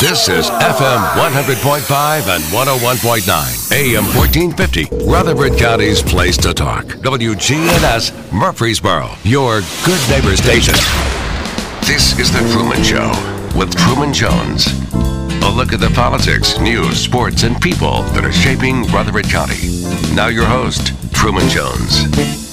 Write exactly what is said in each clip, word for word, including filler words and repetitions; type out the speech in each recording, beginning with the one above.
This is F M one hundred point five and one oh one point nine, A M fourteen fifty, Rutherford County's place to talk. W G N S Murfreesboro, your good neighbor station. This is The Truman Show with Truman Jones. A look at the politics, news, sports, and people that are shaping Rutherford County. Now your host, Truman Jones.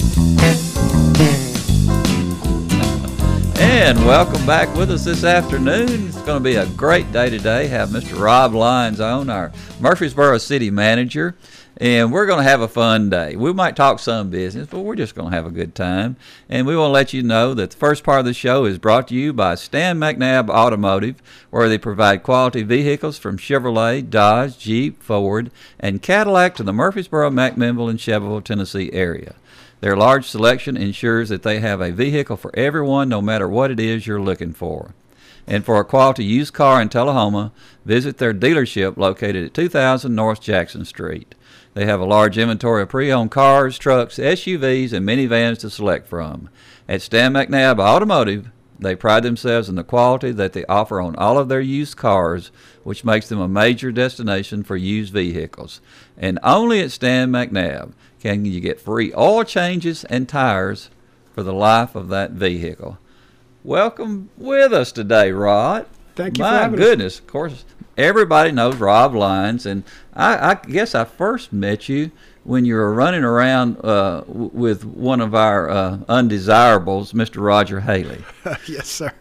And welcome back with us this afternoon. It's going to be a great day today. Have Mister Rob Lyons on, our Murfreesboro City Manager. And we're going to have a fun day. We might talk some business, but we're just going to have a good time. And we want to let you know that the first part of the show is brought to you by Stan McNabb Automotive, where they provide quality vehicles from Chevrolet, Dodge, Jeep, Ford, and Cadillac to the Murfreesboro, McMinnville, and Shelbyville, Tennessee area. Their large selection ensures that they have a vehicle for everyone, no matter what it is you're looking for. And for a quality used car in Tullahoma, visit their dealership located at two thousand North Jackson Street. They have a large inventory of pre-owned cars, trucks, S U Vs, and minivans to select from. At Stan McNabb Automotive, they pride themselves in the quality that they offer on all of their used cars, which makes them a major destination for used vehicles. And only at Stan McNabb can you get free oil changes and tires for the life of that vehicle. Welcome with us today, Rod. Thank you My for having goodness, us. of course, everybody knows Rob Lyons, and I, I guess I first met you when you were running around uh, w- with one of our uh, undesirables, Mister Roger Haley. Yes, sir.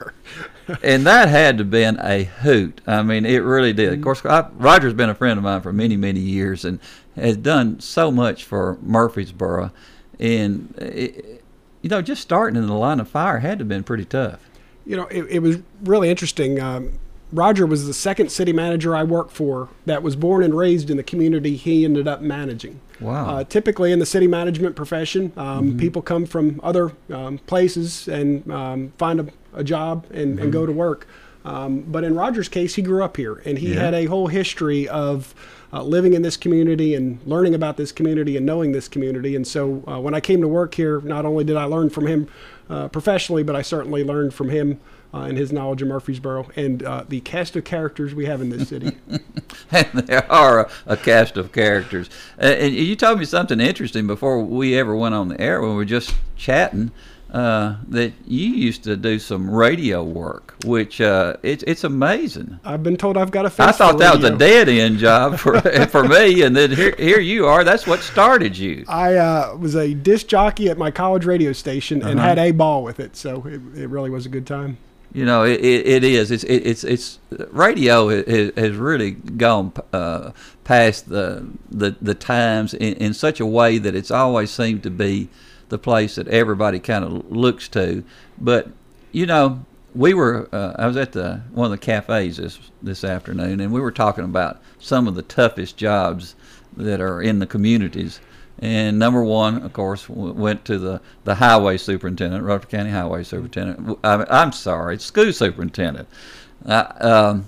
And that had to have been a hoot. I mean, it really did. Of course, I, Roger's been a friend of mine for many, many years and has done so much for Murfreesboro. And, it, you know, just starting in the line of fire had to have been pretty tough. You know, it, it was really interesting. Um, Roger was the second city manager I worked for that was born and raised in the community he ended up managing. Wow. Uh, typically in the city management profession, um, Mm-hmm. people come from other um, places and um, find a, a job and, Mm-hmm. and go to work. Um, but in Roger's case, he grew up here, and he Yeah. had a whole history of uh, living in this community and learning about this community and knowing this community. And so uh, when I came to work here, not only did I learn from him uh, professionally, but I certainly learned from him Uh, and his knowledge of Murfreesboro and uh, the cast of characters we have in this city. And there are a, a cast of characters. Uh, and you told me something interesting before we ever went on the air when we were just chatting, uh, that you used to do some radio work, which uh, it's it's amazing. I've been told I've got a face I thought for that was a radio. dead-end job for for me, and then here, here you are. That's what started you. I uh, was a disc jockey at my college radio station and Uh-huh. had a ball with it, so it, it really was a good time. You know, it, it, it is. It's it, it's it's radio has, has really gone uh, past the the the times in, in such a way that it's always seemed to be the place that everybody kind of looks to. But you know, we were. Uh, I was at the one of the cafes this this afternoon, and we were talking about some of the toughest jobs that are in the communities. And number one, of course, w- went to the, the highway superintendent, Rutherford County Highway Superintendent. I, I'm sorry, school superintendent. Uh, um,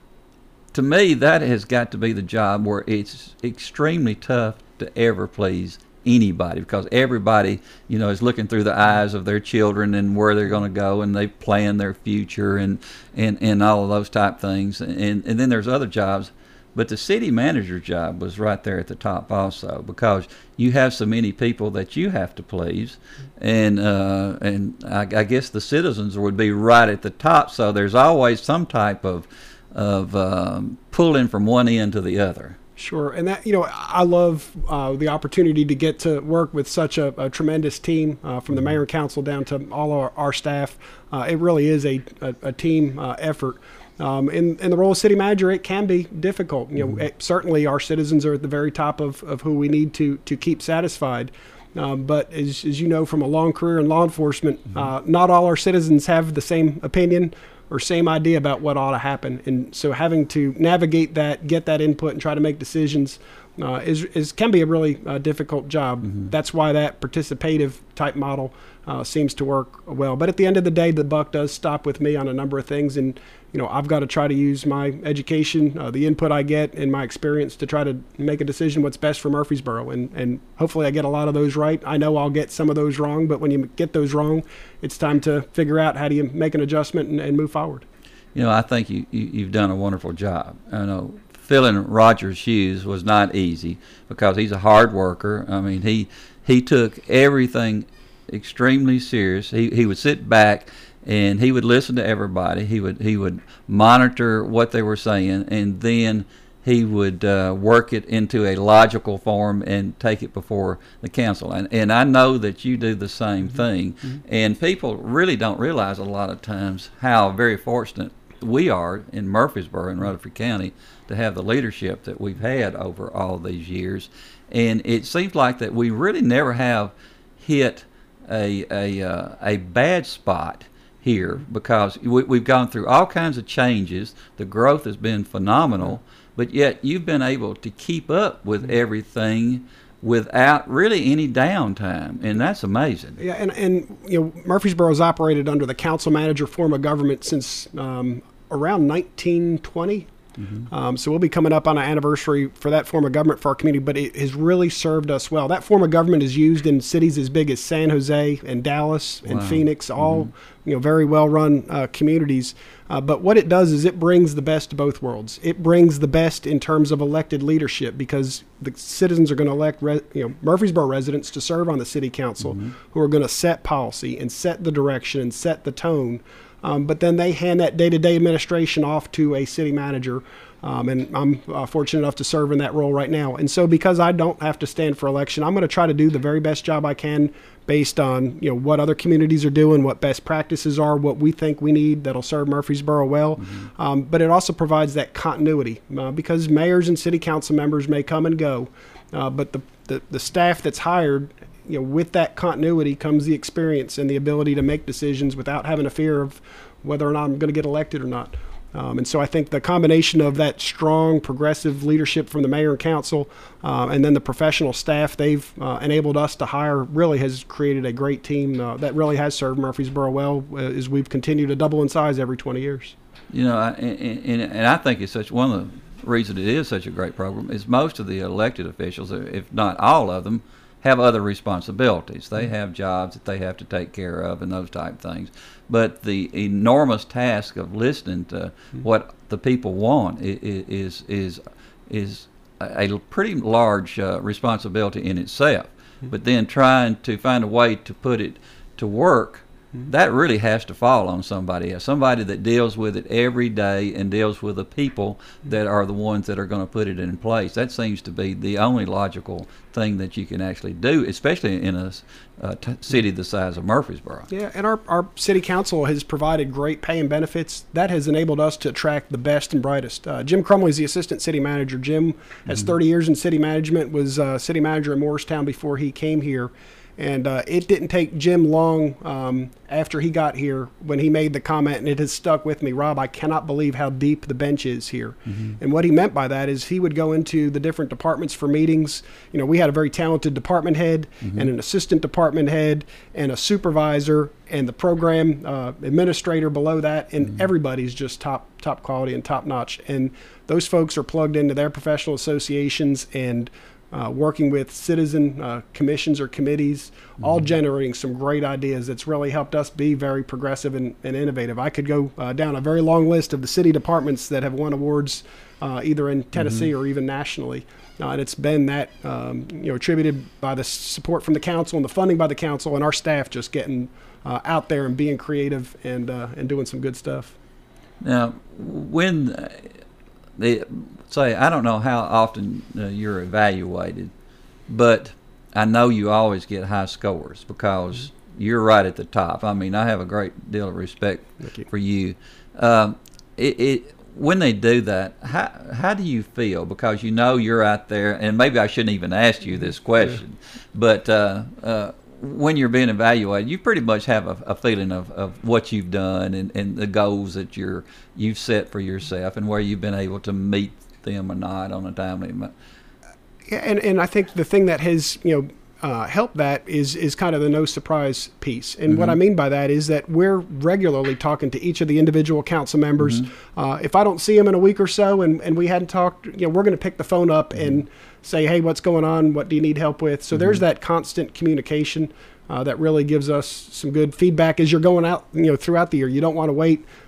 to me, that has got to be the job where it's extremely tough to ever please anybody, because everybody, you know, is looking through the eyes of their children and where they're going to go, and they plan their future and, and, and all of those type things. And, and then there's other jobs. But the city manager's job was right there at the top also, because you have so many people that you have to please, and uh, and I, I guess the citizens would be right at the top. So there's always some type of of um, pulling from one end to the other. Sure, and that, you know, I love uh, the opportunity to get to work with such a, a tremendous team, uh, from the mayor and council down to all our, our staff. Uh, it really is a, a, a team uh, effort. Um, in, in the role of city manager, it can be difficult. You know, Mm-hmm. it, certainly our citizens are at the very top of, of who we need to to keep satisfied. Um, but as, as you know from a long career in law enforcement, Mm-hmm. uh, not all our citizens have the same opinion or same idea about what ought to happen. And so having to navigate that, get that input, and try to make decisions uh, is, is can be a really uh, difficult job. Mm-hmm. That's why that participative type model uh, seems to work well. But at the end of the day, the buck does stop with me on a number of things. And, you know, I've got to try to use my education, uh, the input I get, and my experience to try to make a decision what's best for Murfreesboro. And, and hopefully I get a lot of those right. I know I'll get some of those wrong, but when you get those wrong, it's time to figure out how do you make an adjustment and, and move forward. you know, I think you, you, you've done a wonderful job. I know filling Roger's shoes was not easy because he's a hard worker. I mean, he he took everything extremely serious. He he would sit back and he would listen to everybody. He would he would monitor what they were saying, and then he would uh, work it into a logical form and take it before the council. And and I know that you do the same mm-hmm. thing. Mm-hmm. And people really don't realize a lot of times how very fortunate we are in Murfreesboro and Rutherford County to have the leadership that we've had over all these years. And it seems like that we really never have hit a a uh, a bad spot here, because we, we've gone through all kinds of changes. The growth has been phenomenal. But yet you've been able to keep up with everything without really any downtime, and that's amazing. Yeah, and, and you know, Murfreesboro's operated under the council manager form of government since um, around nineteen twenty. Mm-hmm. Um, so we'll be coming up on an anniversary for that form of government for our community, but it has really served us well. That form of government is used in cities as big as San Jose and Dallas and wow. Phoenix, all mm-hmm. you know, very well-run uh, communities. Uh, but what it does is it brings the best of both worlds. It brings the best in terms of elected leadership, because the citizens are going to elect re- you know, Murfreesboro residents to serve on the city council, mm-hmm. who are going to set policy and set the direction and set the tone. Um, but then they hand that day-to-day administration off to a city manager, um, and I'm uh, fortunate enough to serve in that role right now. And so because I don't have to stand for election, I'm going to try to do the very best job I can based on, you know, what other communities are doing, what best practices are, what we think we need that'll serve Murfreesboro well. Mm-hmm. Um, but it also provides that continuity, uh, because mayors and city council members may come and go, uh, but the, the, the staff that's hired, you know, with that continuity comes the experience and the ability to make decisions without having a fear of whether or not I'm going to get elected or not. Um, and so I think the combination of that strong progressive leadership from the mayor and council, uh, and then the professional staff they've uh, enabled us to hire, really has created a great team uh, that really has served Murfreesboro well uh, as we've continued to double in size every twenty years. You know, I, and, and I think it's such one of the reasons it is such a great program is most of the elected officials, if not all of them, have other responsibilities. They have jobs that they have to take care of and those type of things. But the enormous task of listening to mm-hmm. what the people want is is is a pretty large uh, responsibility in itself. Mm-hmm. But then trying to find a way to put it to work, mm-hmm. that really has to fall on somebody else, somebody that deals with it every day and deals with the people mm-hmm. that are the ones that are going to put it in place. That seems to be the only logical thing that you can actually do, especially in a uh, t- city the size of Murfreesboro. Yeah, and our, our city council has provided great pay and benefits. That has enabled us to attract the best and brightest. Uh, Jim Crumley is the assistant city manager. Jim has mm-hmm. thirty years in city management, was uh, city manager in Morristown before he came here. And uh, it didn't take Jim long um, after he got here when he made the comment, and it has stuck with me, Rob, I cannot believe how deep the bench is here. Mm-hmm. And what he meant by that is he would go into the different departments for meetings. You know, we had a very talented department head mm-hmm. and an assistant department head and a supervisor and the program uh, administrator below that, and mm-hmm. everybody's just top top quality and top notch. And those folks are plugged into their professional associations and Uh, working with citizen uh, commissions or committees, mm-hmm. all generating some great ideas that's really helped us be very progressive and, and innovative. I could go uh, down a very long list of the city departments that have won awards uh, either in Tennessee mm-hmm. or even nationally. Uh, and it's been that, um, you know, attributed by the support from the council and the funding by the council and our staff just getting uh, out there and being creative and, uh, and doing some good stuff. Now, when uh, they say, I don't know how often uh, you're evaluated, but I know you always get high scores because mm-hmm. you're right at the top. I mean, I have a great deal of respect you. for you. Um, it, it when they do that, how how do you feel? Because you know you're out there, and maybe I shouldn't even ask you this question, yeah. but uh, uh, when you're being evaluated, you pretty much have a, a feeling of, of what you've done and, and the goals that you're you've set for yourself and where you've been able to meet them or not on a timely manner. Yeah, and, and I think the thing that has, you know, uh, helped that is is kind of the no surprise piece. And mm-hmm. what I mean by that is that we're regularly talking to each of the individual council members. Mm-hmm. Uh, if I don't see them in a week or so and, and we hadn't talked, you know, we're going to pick the phone up mm-hmm. and say, hey, what's going on? What do you need help with? So mm-hmm. there's that constant communication uh, that really gives us some good feedback as you're going out, you know, throughout the year. You don't want to wait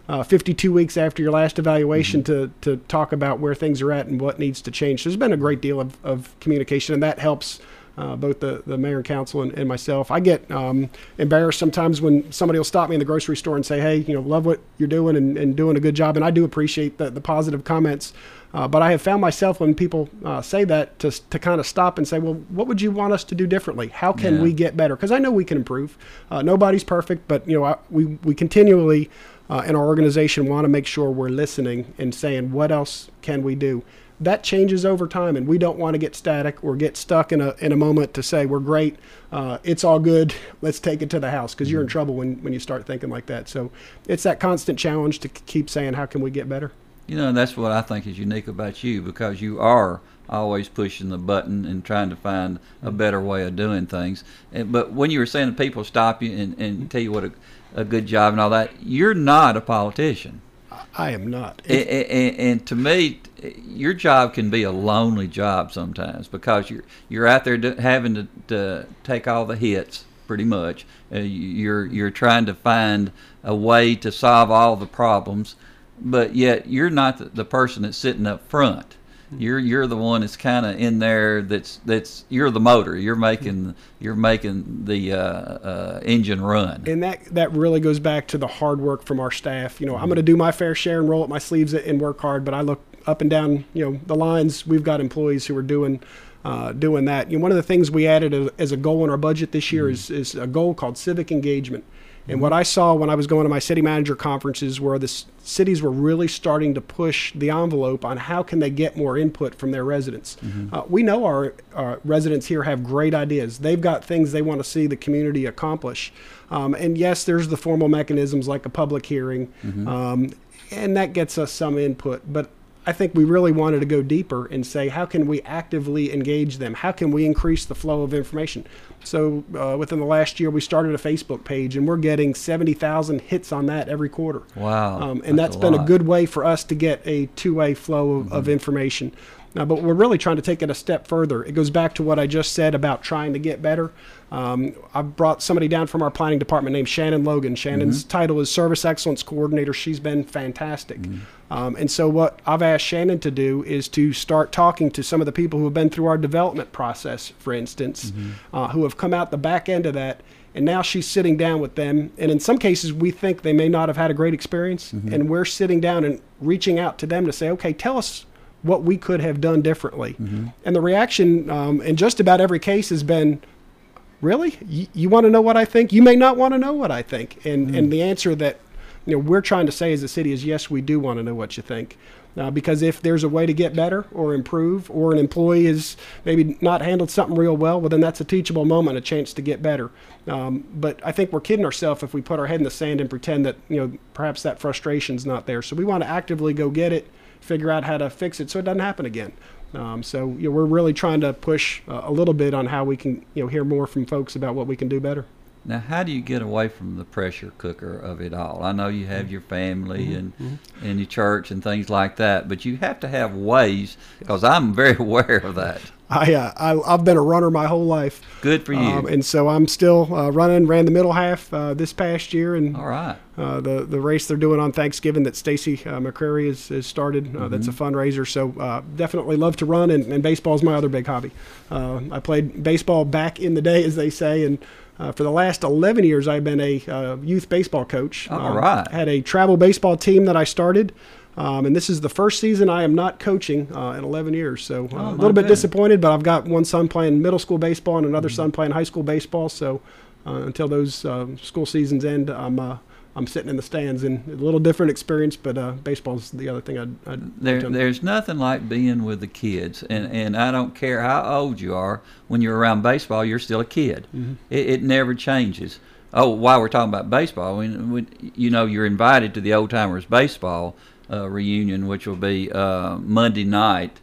uh, fifty-two weeks after your last evaluation mm-hmm. to, to talk about where things are at and what needs to change. So there's been a great deal of, of communication, and that helps uh, both the, the mayor and council and, and myself. I get um, embarrassed sometimes when somebody will stop me in the grocery store and say, hey, you know, love what you're doing and, and doing a good job. And I do appreciate the, the positive comments. Uh, but I have found myself when people uh, say that to to kind of stop and say, well, what would you want us to do differently? How can yeah. we get better? Because I know we can improve. Uh, nobody's perfect, but you know, I, we we continually uh, in our organization want to make sure we're listening and saying, what else can we do? That changes over time, and we don't want to get static or get stuck in a in a moment to say we're great, uh, it's all good, let's take it to the house, because mm-hmm. you're in trouble when when you start thinking like that. So it's that constant challenge to keep saying, how can we get better? You know, that's what I think is unique about you, because you are always pushing the button and trying to find a better way of doing things. And, but when you were saying that people stop you and, and tell you what a, a good job and all that, you're not a politician. I am not. And, and, and to me, your job can be a lonely job sometimes, because you're you're out there do, having to, to take all the hits pretty much. Uh, you're you're trying to find a way to solve all the problems. But yet you're not the, the person that's sitting up front. You're you're the one that's kind of in there. That's that's you're the motor. You're making you're making the uh, uh, engine run. And that that really goes back to the hard work from our staff. You know, I'm going to do my fair share and roll up my sleeves and work hard. But I look up and down, you know, the lines. We've got employees who are doing uh, doing that. You know, one of the things we added as, as a goal in our budget this year mm-hmm. is is a goal called civic engagement. And what I saw when I was going to my city manager conferences, where the s- cities were really starting to push the envelope on how can they get more input from their residents. Mm-hmm. Uh, we know our, our residents here have great ideas. They've got things they want to see the community accomplish. Um, and yes, there's the formal mechanisms like a public hearing, mm-hmm. um, and that gets us some input. But I think we really wanted to go deeper and say, how can we actively engage them? How can we increase the flow of information? So uh, within the last year, we started a Facebook page, and we're getting seventy thousand hits on that every quarter. Wow. Um, and that's, that's a been lot. a good way for us to get a two-way flow of, mm-hmm. of information. Now, but we're really trying to take it a step further. It goes back to what I just said about trying to get better. Um, I've brought somebody down from our planning department named Shannon Logan. Shannon's mm-hmm. title is Service Excellence Coordinator. She's been fantastic. Mm-hmm. Um, and so what I've asked Shannon to do is to start talking to some of the people who have been through our development process, for instance, mm-hmm. uh, who have come out the back end of that. And now she's sitting down with them. And in some cases, we think they may not have had a great experience. Mm-hmm. And we're sitting down and reaching out to them to say, okay, tell us what we could have done differently. Mm-hmm. And the reaction um, in just about every case has been, really? You, you want to know what I think? You may not want to know what I think. And, mm-hmm. and the answer that you know we're trying to say as a city is, yes, we do want to know what you think. Uh, because if there's a way to get better or improve, or an employee has maybe not handled something real well, well, then that's a teachable moment, a chance to get better. Um, but I think we're kidding ourselves if we put our head in the sand and pretend that you know perhaps that frustration's not there. So we want to actively go get it, figure out how to fix it so it doesn't happen again. Um, so you know, we're really trying to push uh, a little bit on how we can you know hear more from folks about what we can do better. Now, how do you get away from the pressure cooker of it all? I know you have your family mm-hmm. and, mm-hmm. and your church and things like that, but you have to have ways, because I'm very aware of that. I, uh, I, I've been a runner my whole life. Good for you. Um, and so I'm still uh, running, ran the middle half uh, this past year. And all right. uh, the, the race they're doing on Thanksgiving that Stacy uh, McCrary has, has started, uh, mm-hmm. that's a fundraiser. So uh, definitely love to run, and, and baseball is my other big hobby. Uh, I played baseball back in the day, as they say, and Uh, for the last eleven years, I've been a uh, youth baseball coach. All um, right. Had a travel baseball team that I started, um, and this is the first season I am not coaching uh, in eleven years. So uh, oh, a little bit goodness. disappointed, but I've got one son playing middle school baseball and another mm-hmm. son playing high school baseball. So uh, until those uh, school seasons end, I'm uh, I'm sitting in the stands, and a little different experience, but uh, baseball's the other thing I'd, I'd there, There's nothing like being with the kids, and, and I don't care how old you are, when you're around baseball, you're still a kid. Mm-hmm. It, it never changes. Oh, while we're talking about baseball, when, when, you know, you're invited to the Old Timers Baseball uh, reunion, which will be uh, Monday night.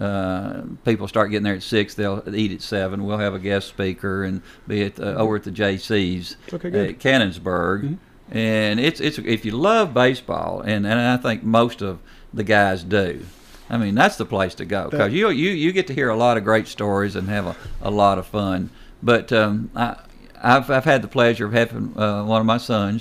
Uh, people start getting there at six. They'll eat at seven. We'll have a guest speaker and be at the, over at the J C's okay, good. at Cannonsburg. Mm-hmm. And it's it's if you love baseball, and, and I think most of the guys do, I mean, that's the place to go, because you, you you get to hear a lot of great stories and have a, a lot of fun. But um, I, I've I've had the pleasure of having uh, one of my sons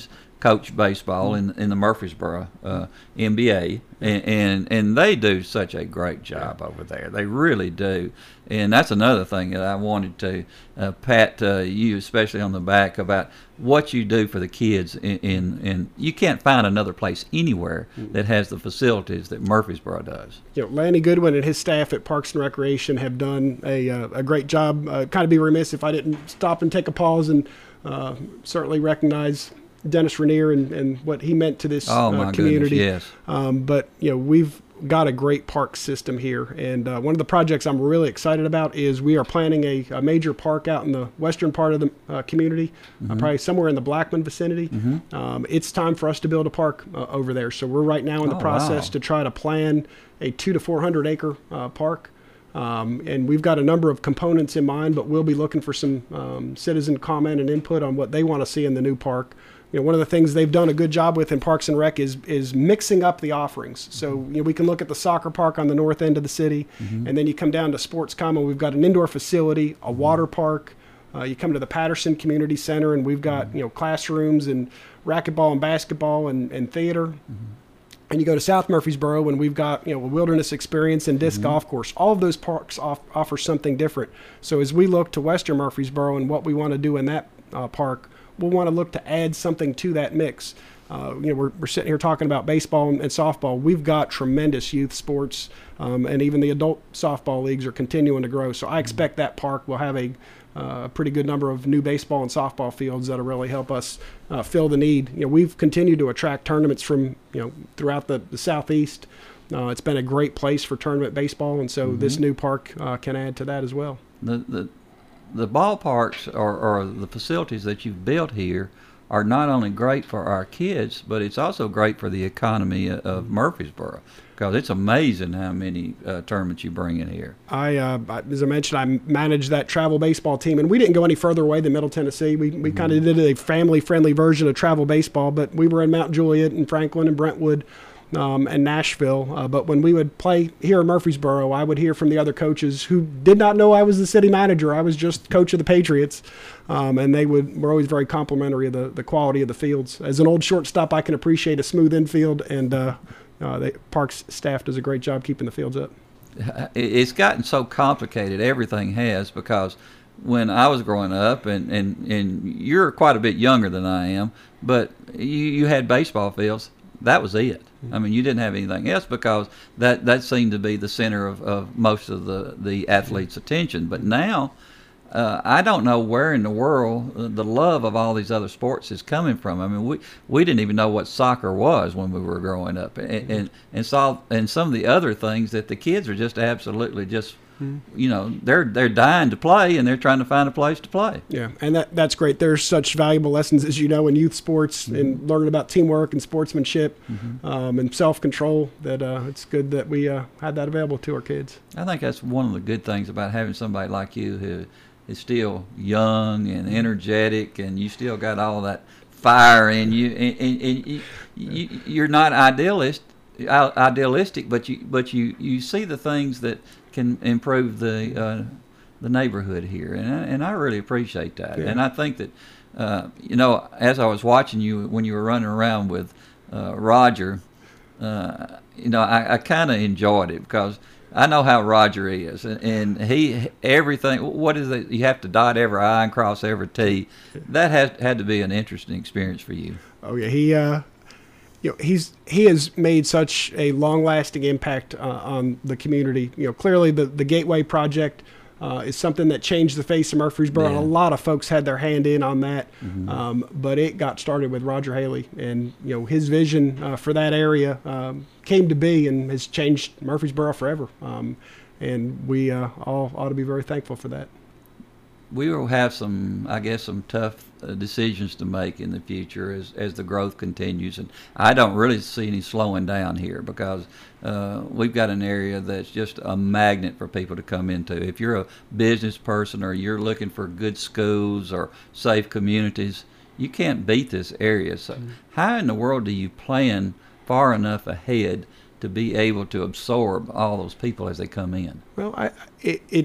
coach baseball in in the Murfreesboro uh, M B A, and, and and they do such a great job over there. They really do, and that's another thing that I wanted to uh, pat uh, you, especially on the back, about what you do for the kids. In, in, in you can't find another place anywhere that has the facilities that Murfreesboro does. You know, Lanny Goodwin and his staff at Parks and Recreation have done a uh, a great job. Uh, kind of be remiss if I didn't stop and take a pause and uh, certainly recognize Dennis Rainier and, and what he meant to this oh, my uh, community. Goodness, yes. Um, but you know, we've got a great park system here, and uh, one of the projects I'm really excited about is we are planning a, a major park out in the western part of the uh, community, mm-hmm. uh, probably somewhere in the Blackman vicinity. Mm-hmm. Um, it's time for us to build a park uh, over there. So we're right now in the oh, process wow. to try to plan a two to four hundred acre uh, park. Um, and we've got a number of components in mind, but we'll be looking for some um, citizen comment and input on what they want to see in the new park. You know, one of the things they've done a good job with in Parks and Rec is is mixing up the offerings. So you know, we can look at the soccer park on the north end of the city, mm-hmm. and then you come down to Sports Common. We've got an indoor facility, a water park. Uh, you come to the Patterson Community Center, and we've got you know classrooms and racquetball and basketball and, and theater. Mm-hmm. And you go to South Murfreesboro, and we've got you know a wilderness experience and disc mm-hmm. golf course. All of those parks off, offer something different. So as we look to Western Murfreesboro and what we want to do in that uh, park, we'll want to look to add something to that mix. Uh, you know, we're, we're sitting here talking about baseball and, and softball. We've got tremendous youth sports, um, and even the adult softball leagues are continuing to grow. So I expect that park will have a uh, pretty good number of new baseball and softball fields that'll really help us uh, fill the need. You know, we've continued to attract tournaments from you know throughout the, the southeast. Uh, it's been a great place for tournament baseball, and so mm-hmm. this new park uh, can add to that as well. The the the ballparks or, or the facilities that you've built here are not only great for our kids, but it's also great for the economy of Murfreesboro, because it's amazing how many uh, tournaments you bring in here. I, uh, as I mentioned, I managed that travel baseball team, and we didn't go any further away than Middle Tennessee. We we mm-hmm. kind of did a family-friendly version of travel baseball, but we were in Mount Juliet and Franklin and Brentwood um, and Nashville. Uh, but when we would play here in Murfreesboro, I would hear from the other coaches who did not know I was the city manager. I was just coach of the Patriots. Um, and they would were always very complimentary of the, the quality of the fields. As an old shortstop, I can appreciate a smooth infield, and uh, uh, the Parks staff does a great job keeping the fields up. It's gotten so complicated, everything has, because when I was growing up, and, and, and you're quite a bit younger than I am, but you, you had baseball fields. That was it. I mean, you didn't have anything else, because that, that seemed to be the center of, of most of the, the athletes' attention. But now, uh, I don't know where in the world the love of all these other sports is coming from. I mean, we, we didn't even know what soccer was when we were growing up, and and, and, saw, and some of the other things that the kids are just absolutely just, you know, they're they're dying to play, and they're trying to find a place to play. Yeah, and that that's great. There's such valuable lessons, as you know, in youth sports, mm-hmm. and learning about teamwork and sportsmanship, mm-hmm. um, and self-control, that uh, it's good that we uh, had that available to our kids. I think that's one of the good things about having somebody like you who is still young and energetic, and you still got all that fire in you, and, and, and you, you, you're not idealist, idealistic, but you but you, you see the things that can improve the uh, the neighborhood here, and I, and I really appreciate that. Yeah. And I think that uh, you know, as I was watching you when you were running around with uh, Roger, uh, you know, I, I kind of enjoyed it, because I know how Roger is, and, and he everything. What is it? You have to dot every I and cross every T. That has had to be an interesting experience for you. Oh yeah, he. Uh You know, he's he has made such a long-lasting impact uh, on the community. You know, clearly the, the Gateway Project uh, is something that changed the face of Murfreesboro, yeah. and a lot of folks had their hand in on that. Mm-hmm. Um, but it got started with Roger Haley, and you know his vision uh, for that area um, came to be and has changed Murfreesboro forever. Um, and we uh, all ought to be very thankful for that. We will have some, I guess, some tough uh, decisions to make in the future as, as the growth continues. And I don't really see any slowing down here, because uh, we've got an area that's just a magnet for people to come into. If you're a business person, or you're looking for good schools or safe communities, you can't beat this area. So mm-hmm. how in the world do you plan far enough ahead to be able to absorb all those people as they come in? Well, I, it, it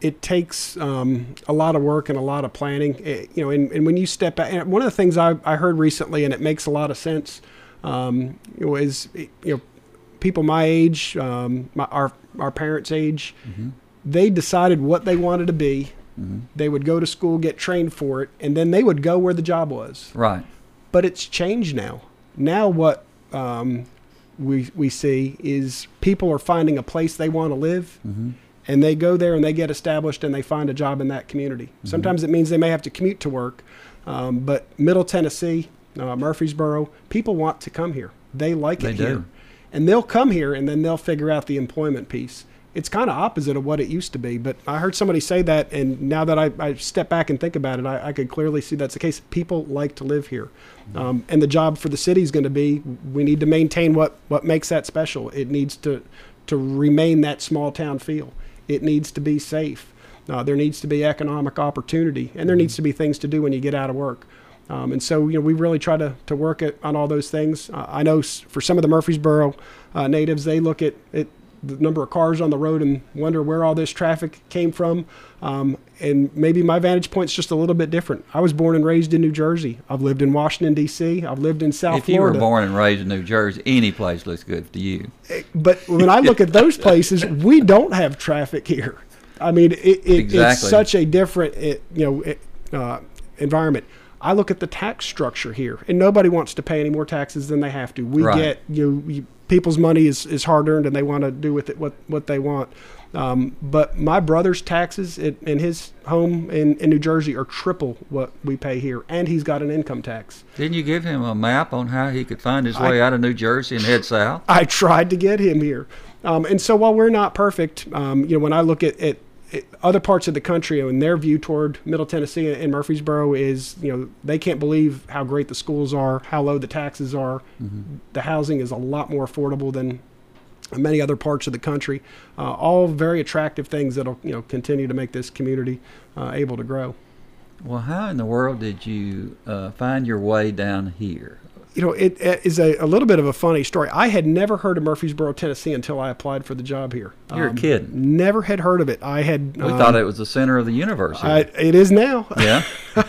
it takes um, a lot of work and a lot of planning. It, you know, and, and when you step back, and one of the things I, I heard recently, and it makes a lot of sense, um, you know, is you know, people my age, um, my, our our parents' age, mm-hmm. they decided what they wanted to be. Mm-hmm. They would go to school, get trained for it, and then they would go where the job was. Right. But it's changed now. Now what um, we we see is people are finding a place they want to live. Mm-hmm. And they go there and they get established and they find a job in that community. Mm-hmm. Sometimes it means they may have to commute to work, um, but Middle Tennessee, uh, Murfreesboro, people want to come here. They like they it do. here. And they'll come here and then they'll figure out the employment piece. It's kind of opposite of what it used to be, but I heard somebody say that, and now that I, I step back and think about it, I, I could clearly see that's the case. People like to live here. Mm-hmm. Um, and the job for the city is going to be, we need to maintain what, what makes that special. It needs to, to remain that small town feel. It needs to be safe. Uh, there needs to be economic opportunity, and there needs to be things to do when you get out of work. Um, and so, you know, we really try to, to work at, on all those things. Uh, I know s- for some of the Murfreesboro uh, natives, they look at, at the number of cars on the road and wonder where all this traffic came from. Um, and maybe my vantage point's just a little bit different. I was born and raised in New Jersey. I've lived in Washington, D C. I've lived in South if you Florida. were born and raised in New Jersey, any place looks good to you. But when I look at those places, we don't have traffic here. I mean, it, it, exactly. it's such a different, it, you know, it, uh, environment. I look at the tax structure here, and nobody wants to pay any more taxes than they have to. We right. get, you know, you, people's money is, is hard earned, and they want to do with it what, what they want. Um, but my brother's taxes in, in his home in, in New Jersey are triple what we pay here, and he's got an income tax. Didn't you give him a map on how he could find his way I, out of New Jersey and head south? I tried to get him here. Um, and so while we're not perfect, um, you know, when I look at, at, at other parts of the country and their view toward Middle Tennessee and Murfreesboro is, you know, they can't believe how great the schools are, how low the taxes are. Mm-hmm. The housing is a lot more affordable than many other parts of the country. Uh, all very attractive things that'll, you know, continue to make this community uh, able to grow. Well, how in the world did you uh, find your way down here? You know, it, it is a, a little bit of a funny story. I had never heard of Murfreesboro, Tennessee until I applied for the job here. You're um, a kid. Never had heard of it. I had. We um, thought it was the center of the universe. I, it is now. Yeah.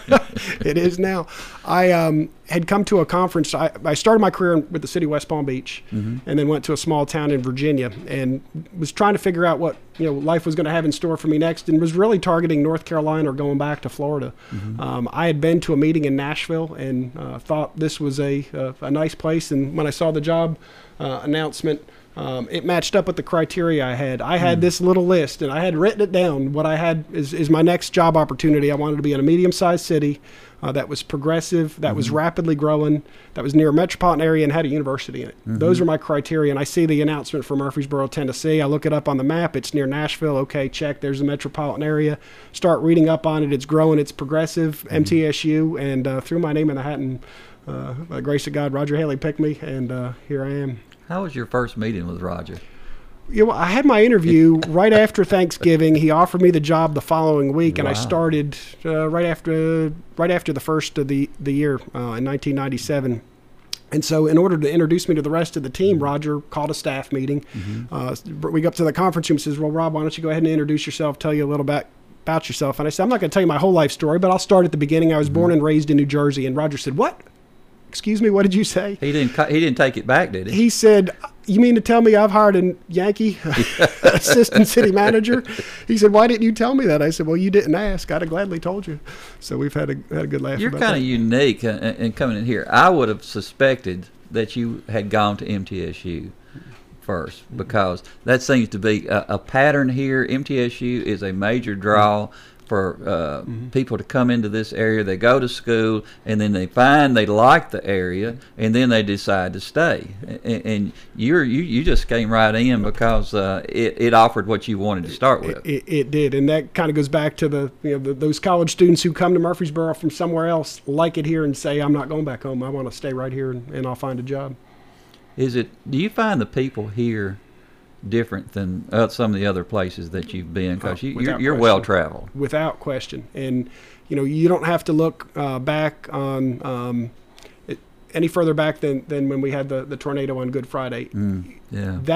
It is now. I um, had come to a conference. I, I started my career with the city of West Palm Beach, mm-hmm. and then went to a small town in Virginia, and was trying to figure out what, you know, life was going to have in store for me next, and was really targeting North Carolina or going back to Florida. Mm-hmm. Um, I had been to a meeting in Nashville and uh, thought this was a, a a nice place, and when I saw the job uh, announcement, Um, it matched up with the criteria I had. I had mm. this little list, and I had written it down. What I had is, is my next job opportunity. I wanted to be in a medium-sized city uh, that was progressive, that mm-hmm. was rapidly growing, that was near a metropolitan area and had a university in it. Mm-hmm. Those are my criteria, and I see the announcement for Murfreesboro, Tennessee. I look it up on the map. It's near Nashville. Okay, check. There's a metropolitan area. Start reading up on it. It's growing. It's progressive, mm-hmm. M T S U, and uh, threw my name in the hat, and uh, by the grace of God, Roger Haley picked me, and uh, here I am. How was your first meeting with Roger? You know, I had my interview right after Thanksgiving. He offered me the job the following week, and wow. I started uh, right after right after the first of the the year uh, in nineteen ninety-seven. And so, in order to introduce me to the rest of the team, Roger called a staff meeting. Mm-hmm. Uh, we go up to the conference room and says, "Well, Rob, why don't you go ahead and introduce yourself? Tell you a little bit about yourself." And I said, "I'm not going to tell you my whole life story, but I'll start at the beginning. I was mm-hmm. born and raised in New Jersey." And Roger said, "What? Excuse me, what did you say?" He didn't. He didn't take it back, did he? He said, "You mean to tell me I've hired a Yankee assistant city manager?" He said, "Why didn't you tell me that?" I said, "Well, you didn't ask. I'd have gladly told you." So we've had a had a good laugh. You're about kind of that. unique in, in coming in here. I would have suspected that you had gone to M T S U first, because that seems to be a, a pattern here. M T S U is a major draw for uh, mm-hmm. people to come into this area. They go to school, and then they find they like the area, and then they decide to stay. And, and you're, you you just came right in because uh, it, it offered what you wanted to start with. It, it, it did, and that kind of goes back to the, you know, the, those college students who come to Murfreesboro from somewhere else, like it here, and say, "I'm not going back home. I want to stay right here, and, and I'll find a job." Is it? Do you find the people here different than uh, some of the other places that you've been? Because oh, you, you're, you're question. well traveled. Without question. And, you know, you don't have to look uh, back on um, it, any further back than, than when we had the, the tornado on Good Friday. Mm, yeah. That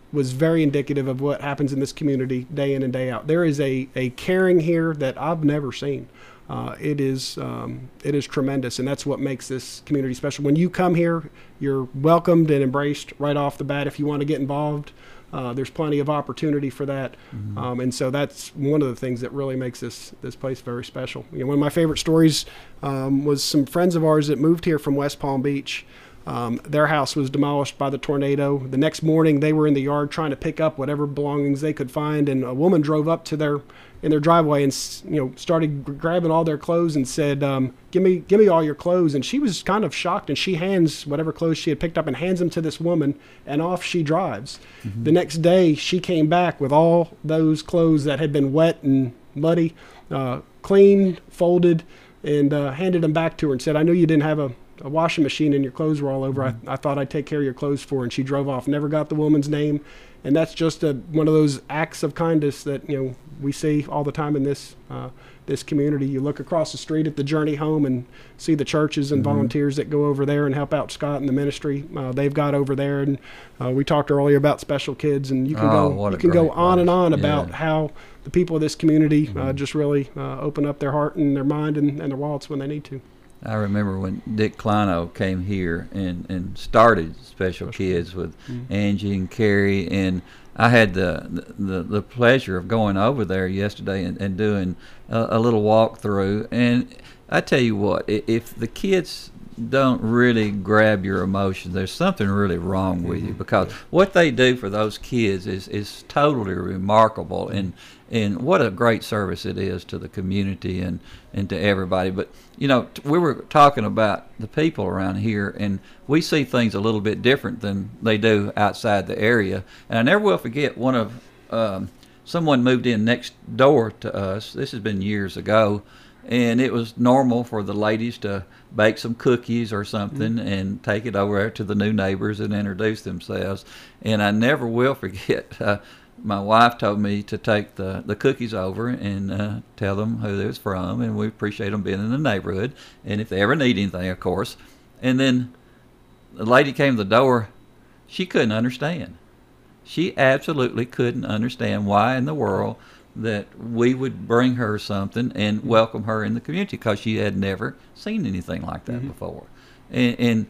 was very indicative of what happens in this community day in and day out. There is a, a caring here that I've never seen. Uh, it is um, it is tremendous, and that's what makes this community special. When you come here, you're welcomed and embraced right off the bat. If you want to get involved, uh, there's plenty of opportunity for that, mm-hmm. um, and so that's one of the things that really makes this this place very special. You know, one of my favorite stories um, was some friends of ours that moved here from West Palm Beach. Um, their house was demolished by the tornado. The next morning, they were in the yard trying to pick up whatever belongings they could find, and a woman drove up to their in their driveway and you know started g- grabbing all their clothes and said, um, "Give me, give me all your clothes." And she was kind of shocked, and she hands whatever clothes she had picked up and hands them to this woman, and off she drives. Mm-hmm. The next day, she came back with all those clothes that had been wet and muddy, uh, cleaned, folded, and uh, handed them back to her and said, "I knew you didn't have a." a washing machine and your clothes were all over. Mm-hmm. I, I thought I'd take care of your clothes for her." And she drove off, never got the woman's name. And that's just a, one of those acts of kindness that, you know, we see all the time in this uh, this community. You look across the street at the journey home and see the churches and mm-hmm. volunteers that go over there and help out Scott and the ministry uh, they've got over there. And uh, we talked earlier about Special Kids, and you can oh, go you can go on place. and on yeah. about how the people of this community mm-hmm. uh, just really uh, open up their heart and their mind and, and their wallets when they need to. I remember when Dick Kleino came here and, and started Special Kids with mm-hmm. Angie and Carrie, and I had the the, the pleasure of going over there yesterday and, and doing a, a little walkthrough. And I tell you what, if the kids don't really grab your emotions, there's something really wrong with you, because what they do for those kids is, is totally remarkable, and and what a great service it is to the community and, and to everybody. But, you know, t- we were talking about the people around here, and we see things a little bit different than they do outside the area. And I never will forget one of, um, someone moved in next door to us. This has been years ago. And it was normal for the ladies to bake some cookies or something mm-hmm. and take it over there to the new neighbors and introduce themselves. And I never will forget, uh, my wife told me to take the, the cookies over and uh, tell them who they was from, and we appreciate them being in the neighborhood, and if they ever need anything, of course. And then the lady came to the door. She couldn't understand. She absolutely couldn't understand why in the world that we would bring her something and welcome her in the community, because she had never seen anything like that mm-hmm. before. And, and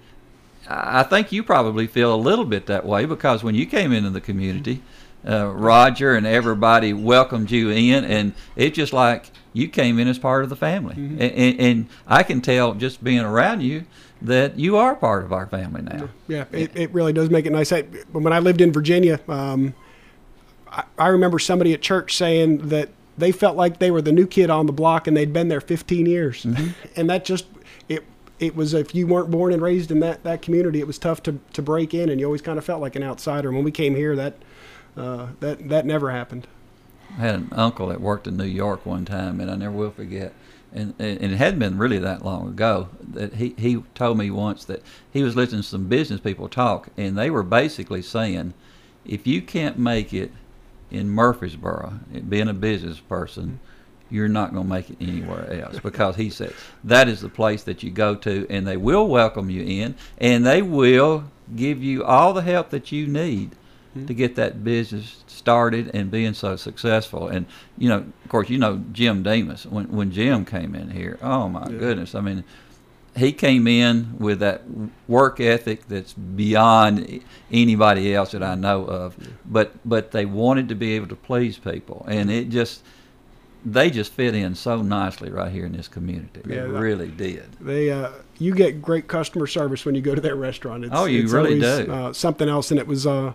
I think you probably feel a little bit that way, because when you came into the community, uh, Roger and everybody welcomed you in, and it's just like you came in as part of the family. Mm-hmm. And, and, and I can tell just being around you that you are part of our family now. Yeah, it, it really does make it nice. I, when I lived in Virginia, um, I, I remember somebody at church saying that they felt like they were the new kid on the block and they'd been there fifteen years. Mm-hmm. And that just, it it was, if you weren't born and raised in that, that community, it was tough to, to break in, and you always kind of felt like an outsider. And when we came here, that uh, that that never happened. I had an uncle that worked in New York one time, and I never will forget. And, and it hadn't been really that long ago that he, he told me once that he was listening to some business people talk, and they were basically saying, if you can't make it in Murfreesboro, being a business person, you're not going to make it anywhere else. Because he said, that is the place that you go to, and they will welcome you in, and they will give you all the help that you need mm-hmm. to get that business started and being so successful. And, you know, of course, you know Jim Demas. When when Jim came in here, oh, my yeah. goodness. I mean, he came in with that work ethic that's beyond anybody else that I know of. Yeah. But but they wanted to be able to please people, and it just they just fit in so nicely right here in this community. Yeah, they really did. They uh, you get great customer service when you go to their restaurant. It's, oh, you it's really always, do. Uh, something else, and it was uh,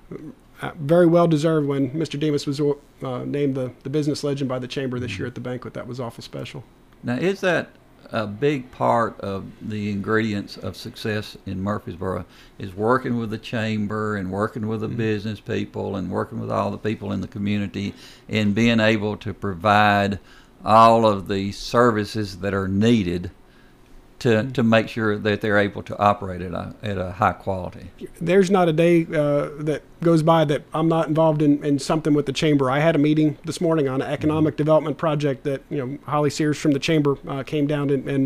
very well deserved when Mister Demas was uh, named the, the business legend by the Chamber this mm-hmm. year at the banquet. That was awful special. Now, is that a big part of the ingredients of success in Murfreesboro, is working with the Chamber and working with the mm-hmm. business people and working with all the people in the community and being able to provide all of the services that are needed to mm-hmm. to make sure that they're able to operate at a, at a high quality? There's not a day uh, that goes by that I'm not involved in, in something with the Chamber. I had a meeting this morning on an economic mm-hmm. development project that, you know, Holly Sears from the Chamber uh, came down and, and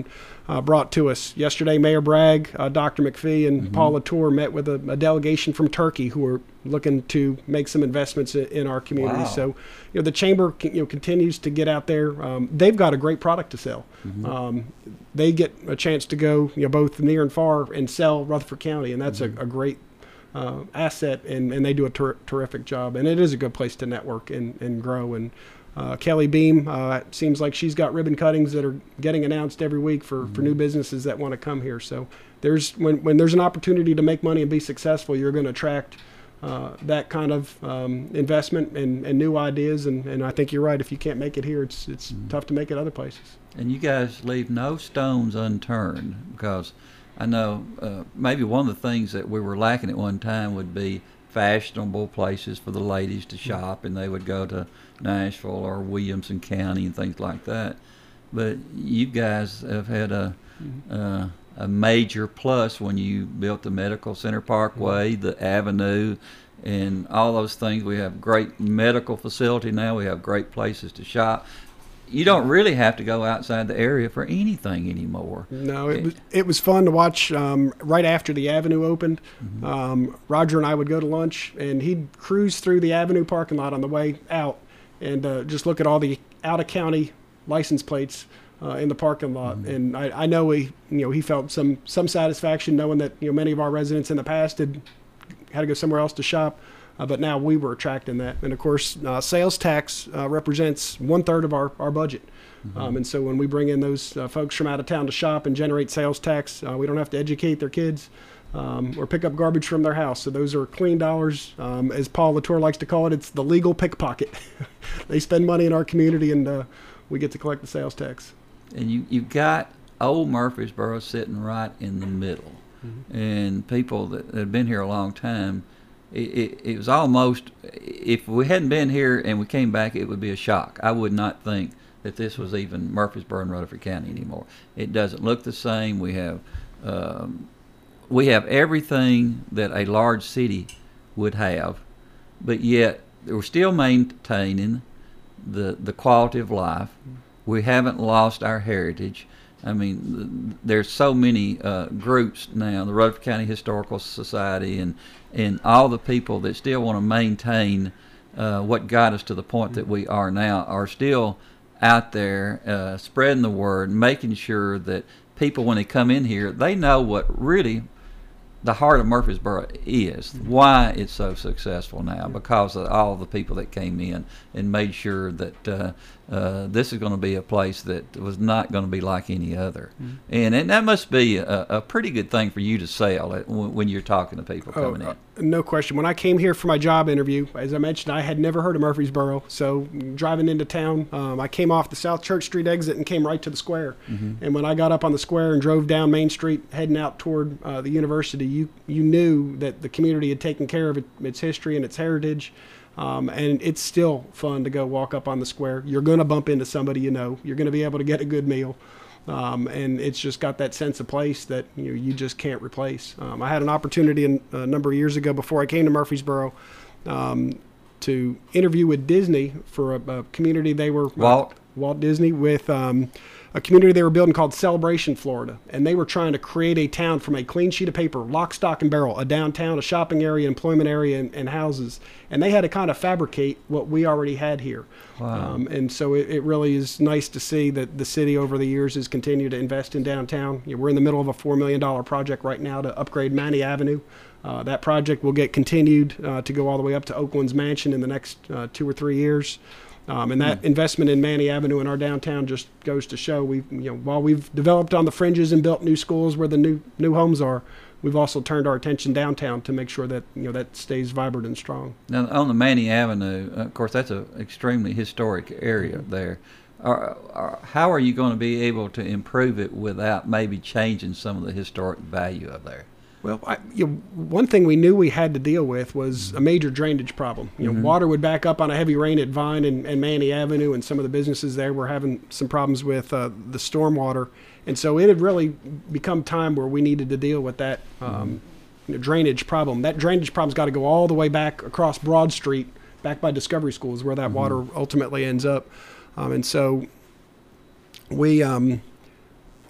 uh, brought to us. Yesterday, Mayor Bragg, uh, Doctor McPhee, and Mm-hmm. Paul Latour met with a, a delegation from Turkey who are looking to make some investments in, in our community. Wow. So, you know, the chamber you know continues to get out there. Um, they've got a great product to sell. Mm-hmm. Um, they get a chance to go, you know, both near and far and sell Rutherford County, and that's Mm-hmm. a, a great uh, asset. And, and they do a ter- terrific job. And it is a good place to network and, and grow. And uh, Kelly Beam uh, seems like she's got ribbon cuttings that are getting announced every week for, Mm-hmm. for new businesses that want to come here. So there's when when there's an opportunity to make money and be successful, you're going to attract uh, that kind of um, investment and, and new ideas. And, and I think you're right. If you can't make it here, it's it's Mm-hmm. tough to make it other places. And you guys leave no stones unturned, because I know uh, maybe one of the things that we were lacking at one time would be fashionable places for the ladies to shop, and they would go to Nashville or Williamson County and things like that. But you guys have had a uh, a major plus when you built the Medical Center Parkway, the Avenue, and all those things. We have great medical facility now. We have great places to shop. You don't really have to go outside the area for anything anymore. No, it was it was fun to watch. Um, right after the Avenue opened, Mm-hmm. um, Roger and I would go to lunch, and he'd cruise through the Avenue parking lot on the way out, and uh, just look at all the out of county license plates uh, in the parking lot. Mm-hmm. And I, I know he you know he felt some some satisfaction knowing that you know many of our residents in the past had had to go somewhere else to shop. Uh, but now we were attracting that. And of course, uh, sales tax uh, represents one third of our, our budget. Mm-hmm. Um, and so when we bring in those uh, folks from out of town to shop and generate sales tax, uh, we don't have to educate their kids um, or pick up garbage from their house. So those are clean dollars. Um, as Paul Latour likes to call it, it's the legal pickpocket. They spend money in our community, and uh, we get to collect the sales tax. And you, you've got old Murfreesboro sitting right in the middle. Mm-hmm. And people that have been here a long time, It, it, it was almost, if we hadn't been here and we came back, it would be a shock. I would not think that this was even Murfreesboro and Rutherford County anymore. It doesn't look the same. We have um, we have everything that a large city would have, but yet we're still maintaining the the quality of life. We haven't lost our heritage. I mean, there's so many uh, groups now, the Rutherford County Historical Society and, and all the people that still want to maintain uh, what got us to the point that we are now are still out there uh, spreading the word, making sure that people, when they come in here, they know what really the heart of Murfreesboro is, why it's so successful now, because of all the people that came in and made sure that uh, uh, this is going to be a place that was not going to be like any other. Mm-hmm. And, and that must be a, a pretty good thing for you to sell it when, when you're talking to people coming oh, in. Uh, no question. When I came here for my job interview, as I mentioned, I had never heard of Murfreesboro. So driving into town, um, I came off the South Church Street exit and came right to the square. Mm-hmm. And when I got up on the square and drove down Main Street heading out toward uh, the university, you you knew that the community had taken care of it, its history and its heritage. Um, and it's still fun to go walk up on the square. You're going to bump into somebody you know. You're going to be able to get a good meal. Um, and it's just got that sense of place that you know, you just can't replace. Um, I had an opportunity in, a number of years ago before I came to Murfreesboro um, to interview with Disney for a, a community they were Walt uh, Walt Disney with um, a community they were building called Celebration, Florida, and they were trying to create a town from a clean sheet of paper, lock, stock, and barrel, a downtown, a shopping area, employment area, and, and houses, and they had to kind of fabricate what we already had here. Wow. Um, and so it, it really is nice to see that the city over the years has continued to invest in downtown. You know, we're in the middle of a four million dollars project right now to upgrade Manny Avenue. Uh, that project will get continued uh, to go all the way up to Oakland's Mansion in the next uh, two or three years. Um, and that mm. investment in Manny Avenue in our downtown just goes to show we, you know, while we've developed on the fringes and built new schools where the new new homes are, we've also turned our attention downtown to make sure that you know that stays vibrant and strong. Now, on the Manny Avenue, of course, that's an extremely historic area mm-hmm. there. Are, are, how are you going to be able to improve it without maybe changing some of the historic value of there? Well, I, you know, one thing we knew we had to deal with was a major drainage problem. You know, mm-hmm. water would back up on a heavy rain at Vine and, and Manny Avenue, and some of the businesses there were having some problems with uh, the stormwater. And so it had really become time where we needed to deal with that um, mm-hmm. you know, drainage problem. That drainage problem's got to go all the way back across Broad Street, back by Discovery School is where that mm-hmm. water ultimately ends up. Um, and so we... Um,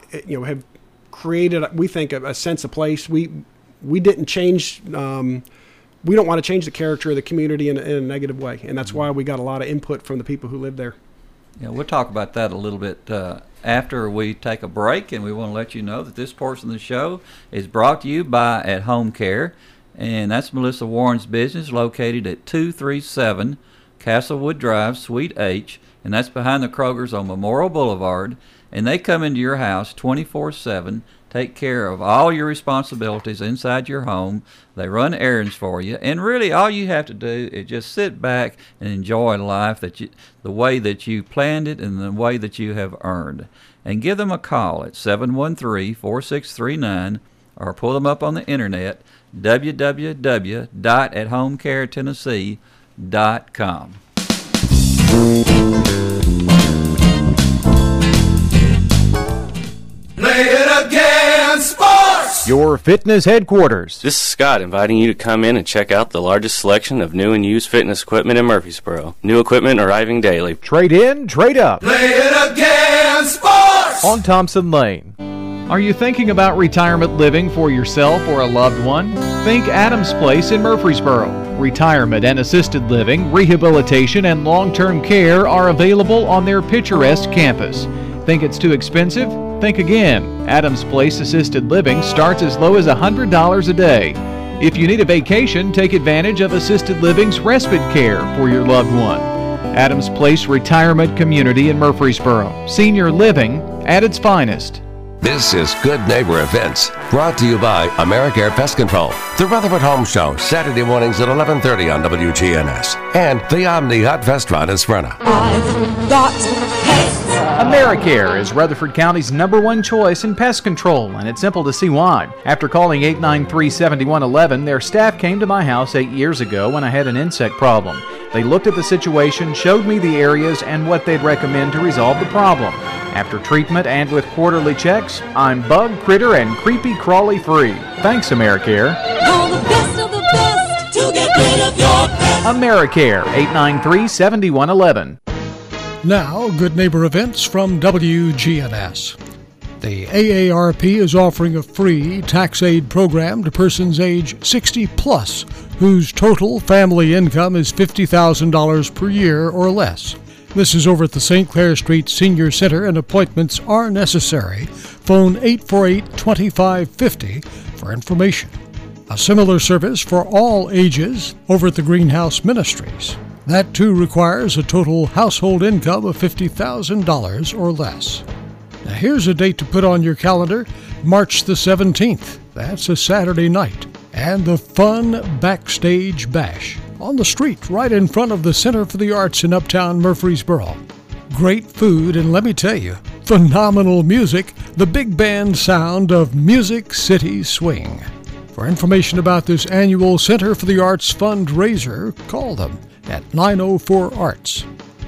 you know, have created, we think, a, a sense of place. We we didn't change. Um, we don't want to change the character of the community in, in a negative way, and that's why we got a lot of input from the people who live there. Yeah, we'll talk about that a little bit uh, after we take a break, and we want to let you know that this portion of the show is brought to you by At Home Care, and that's Melissa Warren's business, located at two three seven Castlewood Drive, Suite H, and that's behind the Kroger's on Memorial Boulevard, and they come into your house twenty-four seven, take care of all your responsibilities inside your home. They run errands for you, and really all you have to do is just sit back and enjoy life that you, the way that you planned it and the way that you have earned. And give them a call at seven one three, four six three nine or pull them up on the internet, w w w dot at home care tennessee dot com. Play it again, sports! Your fitness headquarters. This is Scott inviting you to come in and check out the largest selection of new and used fitness equipment in Murfreesboro. New equipment arriving daily. Trade in, trade up. Play it again, sports! On Thompson Lane. Are you thinking about retirement living for yourself or a loved one? Think Adams Place in Murfreesboro. Retirement and assisted living, rehabilitation, and long-term care are available on their picturesque campus. Think it's too expensive? Think again. Adams Place Assisted Living starts as low as one hundred dollars a day. If you need a vacation, take advantage of Assisted Living's respite care for your loved one. Adams Place Retirement Community in Murfreesboro. Senior living at its finest. This is Good Neighbor Events, brought to you by AmeriCare Pest Control, the Rutherford Home Show, Saturday mornings at eleven thirty on W G N S, and the Omni Hot Restaurant in Smyrna. I've got pets. AmeriCare is Rutherford County's number one choice in pest control, and it's simple to see why. After calling eight nine three, seven one one one, their staff came to my house eight years ago when I had an insect problem. They looked at the situation, showed me the areas and what they'd recommend to resolve the problem. After treatment and with quarterly checks, I'm bug, critter, and creepy crawly free. Thanks, AmeriCare. Call the best of the best to get rid of your pets. AmeriCare, eight nine three, seven one one one. Now, Good Neighbor Events from W G N S. The A A R P is offering a free tax aid program to persons age sixty plus whose total family income is fifty thousand dollars per year or less. This is over at the Saint Clair Street Senior Center, and appointments are necessary. Phone eight four eight, two five five zero for information. A similar service for all ages over at the Greenhouse Ministries. That too requires a total household income of fifty thousand dollars or less. Now here's a date to put on your calendar, March the seventeenth. That's a Saturday night. And the fun Backstage Bash on the street right in front of the Center for the Arts in Uptown Murfreesboro. Great food, and let me tell you, phenomenal music, the big band sound of Music City Swing. For information about this annual Center for the Arts fundraiser, call them at nine oh four arts.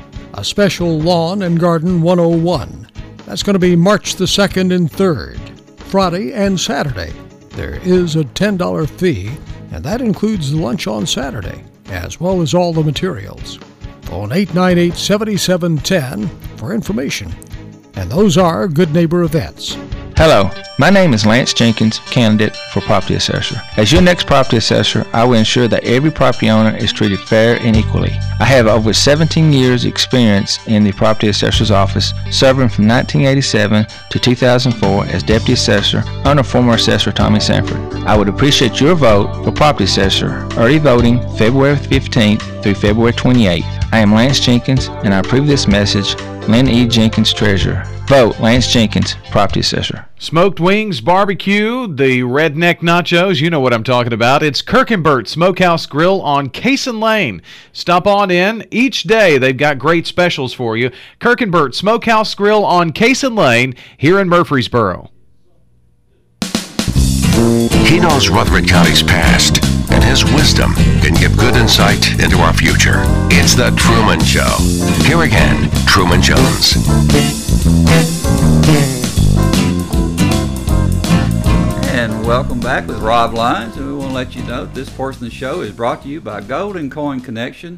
A special Lawn and Garden one oh one. That's going to be March the second and third, Friday and Saturday. There is a ten dollars fee, and that includes the lunch on Saturday, as well as all the materials. Phone eight nine eight, seven seven one zero for information. And those are Good Neighbor Events. Hello, my name is Lance Jenkins, candidate for property assessor. As your next property assessor, I will ensure that every property owner is treated fair and equally. I have over seventeen years experience in the property assessor's office, serving from nineteen eighty-seven to two thousand four as deputy assessor under former assessor Tommy Sanford. I would appreciate your vote for property assessor, early voting February fifteenth through February twenty-eighth. I am Lance Jenkins, and I approve this message. Lynn E. Jenkins, Treasurer. Vote Lance Jenkins, Property Assessor. Smoked wings, barbecue, the redneck nachos, you know what I'm talking about. It's Kirkenbert Smokehouse Grill on Cason Lane. Stop on in. Each day they've got great specials for you. Kirkenbert Smokehouse Grill on Cason Lane here in Murfreesboro. He knows Rutherford County's past, and his wisdom can give good insight into our future. It's The Truman Show. Here again, Truman Jones. And welcome back with Rob Lyons, and we want to let you know that this portion of the show is brought to you by Golden Coin Connection.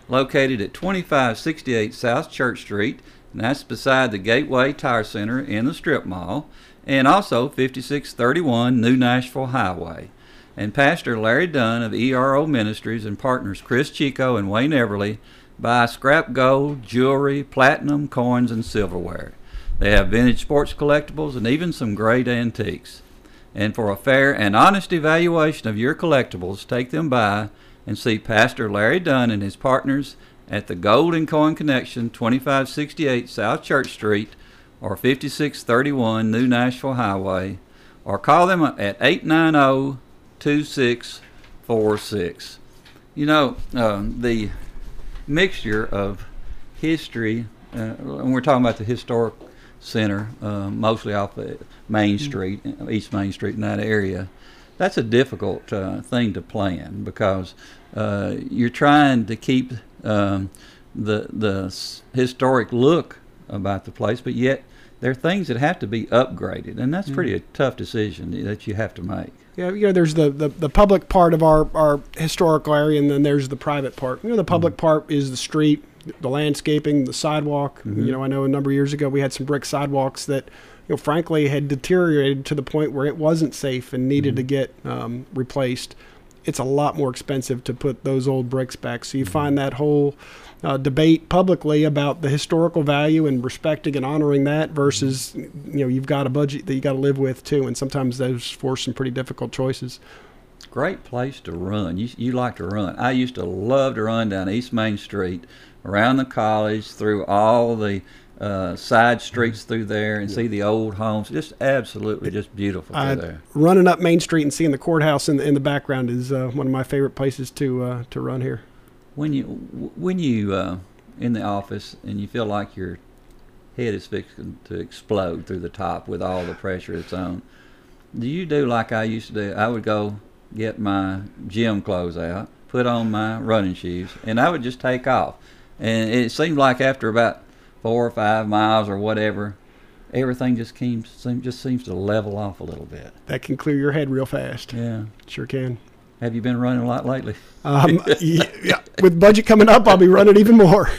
located at twenty-five sixty-eight South Church Street, and that's beside the Gateway Tire Center in the Strip Mall, and also fifty-six thirty-one New Nashville Highway. And Pastor Larry Dunn of E R O Ministries and partners Chris Chico and Wayne Everly buy scrap gold, jewelry, platinum, coins, and silverware. They have vintage sports collectibles and even some great antiques. And for a fair and honest evaluation of your collectibles, take them by and see Pastor Larry Dunn and his partners at the Gold and Coin Connection, twenty-five sixty-eight South Church Street, or fifty-six thirty-one New Nashville Highway, or call them at eight nine zero, two six four six. You know, uh, the mixture of history, uh, and we're talking about the historic center, uh, mostly off of Main Street, East Main Street in that area. That's a difficult uh, thing to plan because uh, you're trying to keep um, the the s- historic look about the place, but yet there are things that have to be upgraded, and that's pretty a tough decision that you have to make. Yeah, you know, there's the, the, the public part of our, our historical area, and then there's the private part. You know, the public mm-hmm. part is the street, the landscaping, the sidewalk. Mm-hmm. You know, I know a number of years ago we had some brick sidewalks that, you know, frankly had deteriorated to the point where it wasn't safe and needed mm-hmm. to get um, replaced. It's a lot more expensive to put those old bricks back. So you mm-hmm. find that whole uh, debate publicly about the historical value and respecting and honoring that versus, you know, you've got a budget that you got to live with too. And sometimes those force some pretty difficult choices. Great place to run. You you like to run. I used to love to run down East Main Street, around the college, through all the uh, side streets through there, and yeah. see the old homes. Just absolutely just beautiful through uh, there. Running up Main Street and seeing the courthouse in the, in the background is uh, one of my favorite places to uh, to run here. When you when you uh, in the office and you feel like your head is fixing to explode through the top with all the pressure it's on, do you do like I used to do? I would go get my gym clothes out, put on my running shoes, and I would just take off. And it seemed like after about four or five miles or whatever, everything just came, seem, just seems to level off a little bit. That can clear your head real fast. Yeah. Sure can. Have you been running a lot lately? Um, yeah, with budget coming up, I'll be running even more.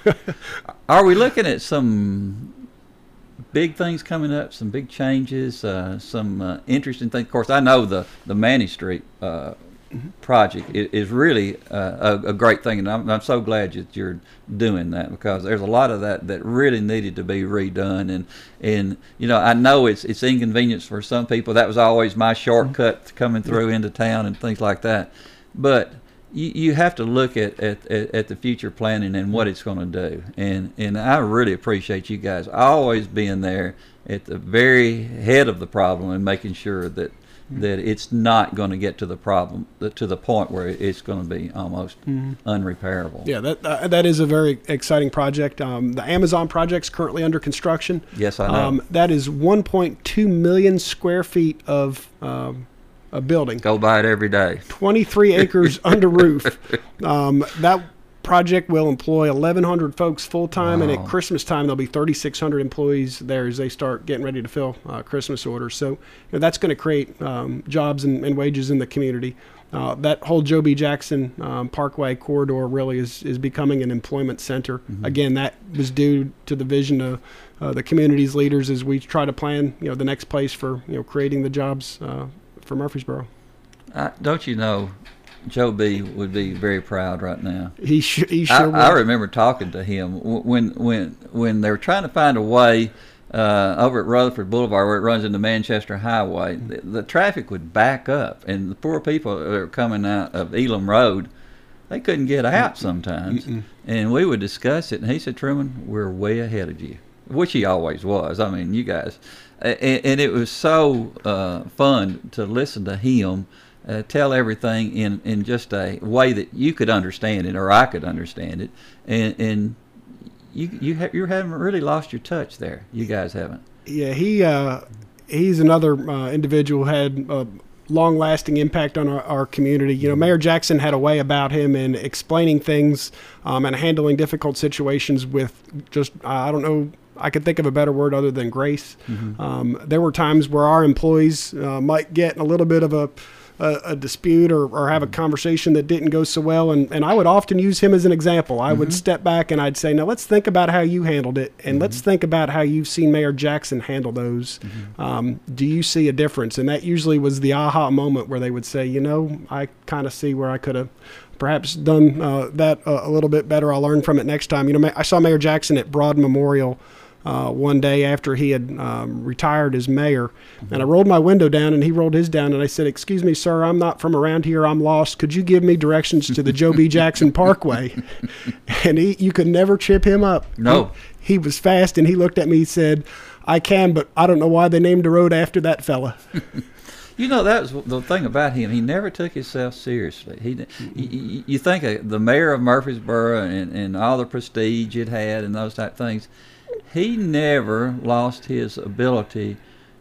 Are we looking at some big things coming up, some big changes, uh, some uh, interesting things? Of course, I know the, the Manny Street uh, mm-hmm. project is, is really uh, a, a great thing, and I'm, I'm so glad that you're doing that because there's a lot of that that really needed to be redone. And, and you know, I know it's it's inconvenience for some people. That was always my shortcut mm-hmm. coming through into town and things like that. But you, you have to look at, at, at the future planning and what it's going to do. And, and I really appreciate you guys always being there at the very head of the problem and making sure that that it's not going to get to the problem, to the point where it's going to be almost mm-hmm. unrepairable. Yeah, that uh, that is a very exciting project. Um, the Amazon project's currently under construction. Yes, I know. Um, that is one point two million square feet of um, a building. Go by it every day. twenty-three acres under roof. Um, that project will employ eleven hundred folks full-time, wow. and at Christmas time there'll be thirty-six hundred employees there as they start getting ready to fill uh, Christmas orders. So you know, that's going to create um, jobs and, and wages in the community. Uh, that whole Joe B. Jackson um, Parkway corridor really is, is becoming an employment center. Mm-hmm. Again, that was due to the vision of uh, the community's leaders as we try to plan you know the next place for you know creating the jobs uh, for Murfreesboro. Uh, don't you know, Joe B. would be very proud right now. He, sh- he sure I, I remember talking to him when when when they were trying to find a way uh, over at Rutherford Boulevard where it runs into Manchester Highway. The, the traffic would back up, and the poor people that were coming out of Elam Road, they couldn't get out sometimes. Mm-mm. And we would discuss it, and he said, Truman, we're way ahead of you, which he always was. I mean, you guys. And, and it was so uh, fun to listen to him Uh, tell everything in, in just a way that you could understand it, or I could understand it, and and you you ha- you haven't really lost your touch there. You guys haven't. Yeah, he uh, he's another uh, individual who had a long-lasting impact on our, our community. You know, Mayor Jackson had a way about him in explaining things um, and handling difficult situations with just I don't know. I could think of a better word other than grace. Mm-hmm. Um, there were times where our employees uh, might get a little bit of a a, a dispute or, or have a conversation that didn't go so well, and, and I would often use him as an example. I mm-hmm. would step back and I'd say, now let's think about how you handled it, and mm-hmm. let's think about how you've seen Mayor Jackson handle those. Mm-hmm. Um, do you see a difference? And that usually was the aha moment where they would say, you know, I kind of see where I could have perhaps done uh, that uh, a little bit better. I'll learn from it next time. You know, I saw Mayor Jackson at Broad Memorial Uh, one day after he had um, retired as mayor, mm-hmm. and I rolled my window down and he rolled his down, and I said, "Excuse me, sir, I'm not from around here. I'm lost. Could you give me directions to the Joe B. Jackson Parkway?" And he, you could never trip him up. No. He, he was fast, and he looked at me and said, "I can, but I don't know why they named the road after that fella." You know, that was the thing about him. He never took himself seriously. He, you, you think of the mayor of Murfreesboro and, and all the prestige it had and those type of things. He never lost his ability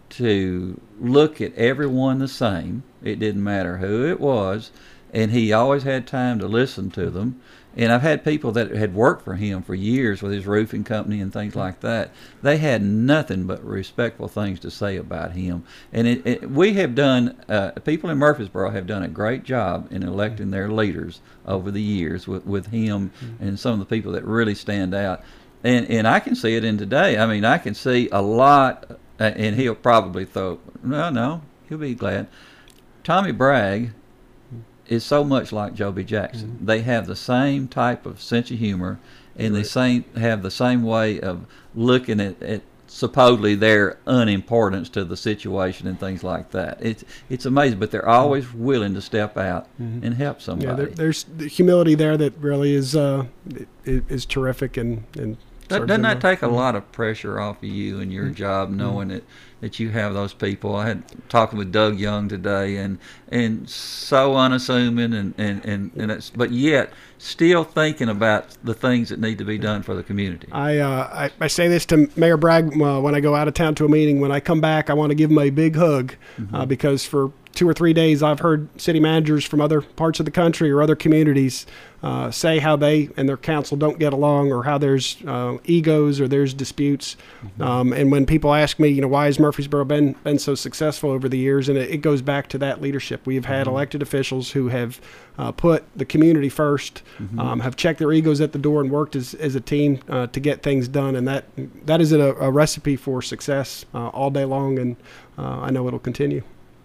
to look at everyone the same. It didn't matter who it was, and he always had time to listen to them. And I've had people that had worked for him for years with his roofing company and things like that. They had nothing but respectful things to say about him. And it, it, we have done, uh, people in Murfreesboro have done a great job in electing their leaders over the years with, with him and some of the people that really stand out. And and I can see it in today. I mean, I can see a lot, uh, and he'll probably throw, no, no, he'll be glad. Tommy Bragg is so much like Joe B. Jackson. Mm-hmm. They have the same type of sense of humor, and right. they same have the same way of looking at, at supposedly their unimportance to the situation and things like that. It's it's amazing, but they're always willing to step out mm-hmm. and help somebody. Yeah, there, there's the humility there that really is uh, is, is terrific, and and. Doesn't that take a lot of pressure off of you and your mm-hmm. job, knowing that, that you have those people? I had talking with Doug Young today, and and so unassuming, and, and, and, and it's, but yet still thinking about the things that need to be done for the community. I uh, I, I say this to Mayor Bragg uh, when I go out of town to a meeting. When I come back, I want to give him a big hug mm-hmm. uh, because for two or three days I've heard city managers from other parts of the country or other communities uh, say how they and their council don't get along, or how there's uh, egos or there's disputes. Mm-hmm. Um, and when people ask me, you know, why has Murfreesboro been been so successful over the years, and it, it goes back to that leadership. We've had mm-hmm. elected officials who have uh, put the community first, mm-hmm. um, have checked their egos at the door, and worked as, as a team uh, to get things done. And that that is a, a recipe for success uh, all day long, and uh, I know it'll continue.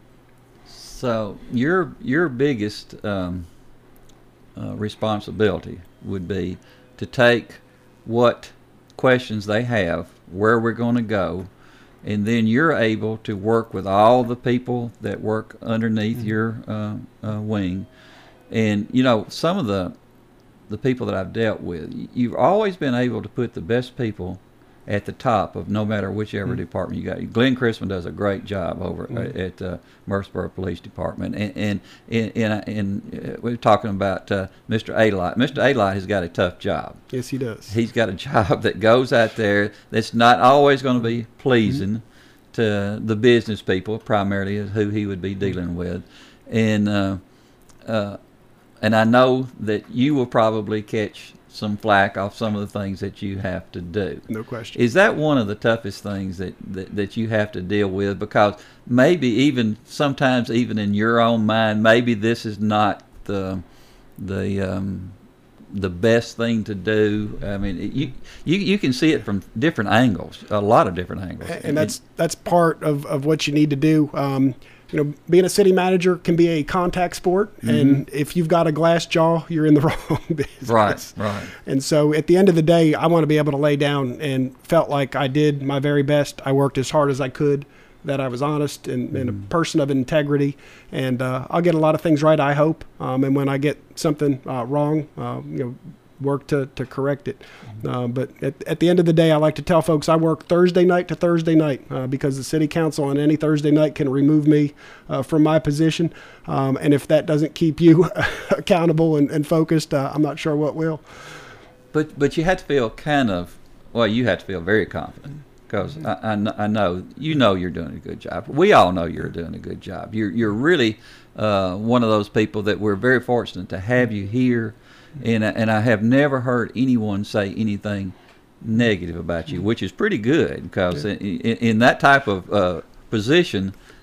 So your your biggest um, uh, responsibility would be to take what questions they have, where we're going to go, and then you're able to work with all the people that work underneath mm-hmm. your uh, uh, wing. And you know, some of the the people that I've dealt with, you've always been able to put the best people at the top of no matter whichever mm-hmm. department you got. Glenn Chrisman does a great job over mm-hmm. at uh, Murfreesboro Police Department, and and and, and, and uh, we're talking about uh, Mister Alite. Mister Alite has got a tough job. Yes, he does. He's got a job that goes out there that's not always going to be pleasing mm-hmm. to the business people, primarily is who he would be dealing with, and uh, uh, and I know that you will probably catch some flack off some of the things that you have to do. No question. Is that one of the toughest things that, that, that you have to deal with? Because maybe even sometimes even in your own mind, maybe this is not the the um, the best thing to do. I mean, you you you can see it from different angles, a lot of different angles. And that's that's part of, of what you need to do. Um, You know, being a city manager can be a contact sport, mm-hmm. and if you've got a glass jaw, you're in the wrong business. Right, right. And so at the end of the day, I want to be able to lay down and felt like I did my very best. I worked as hard as I could, that I was honest and, mm-hmm. and a person of integrity, and uh, I'll get a lot of things right, I hope. Um, and when I get something uh, wrong, uh, you know, work to, to correct it. Uh, but at, at the end of the day, I like to tell folks I work Thursday night to Thursday night uh, because the city council on any Thursday night can remove me uh, from my position. Um, and if that doesn't keep you accountable and, and focused, uh, I'm not sure what will. But but you have to feel kind of, well, you have to feel very confident because I, I, I know, you know you're doing a good job. We all know you're doing a good job. You're, you're really uh, one of those people that we're very fortunate to have you here. And and I have never heard anyone say anything negative about you, which is pretty good because in, in, in that type of uh, position,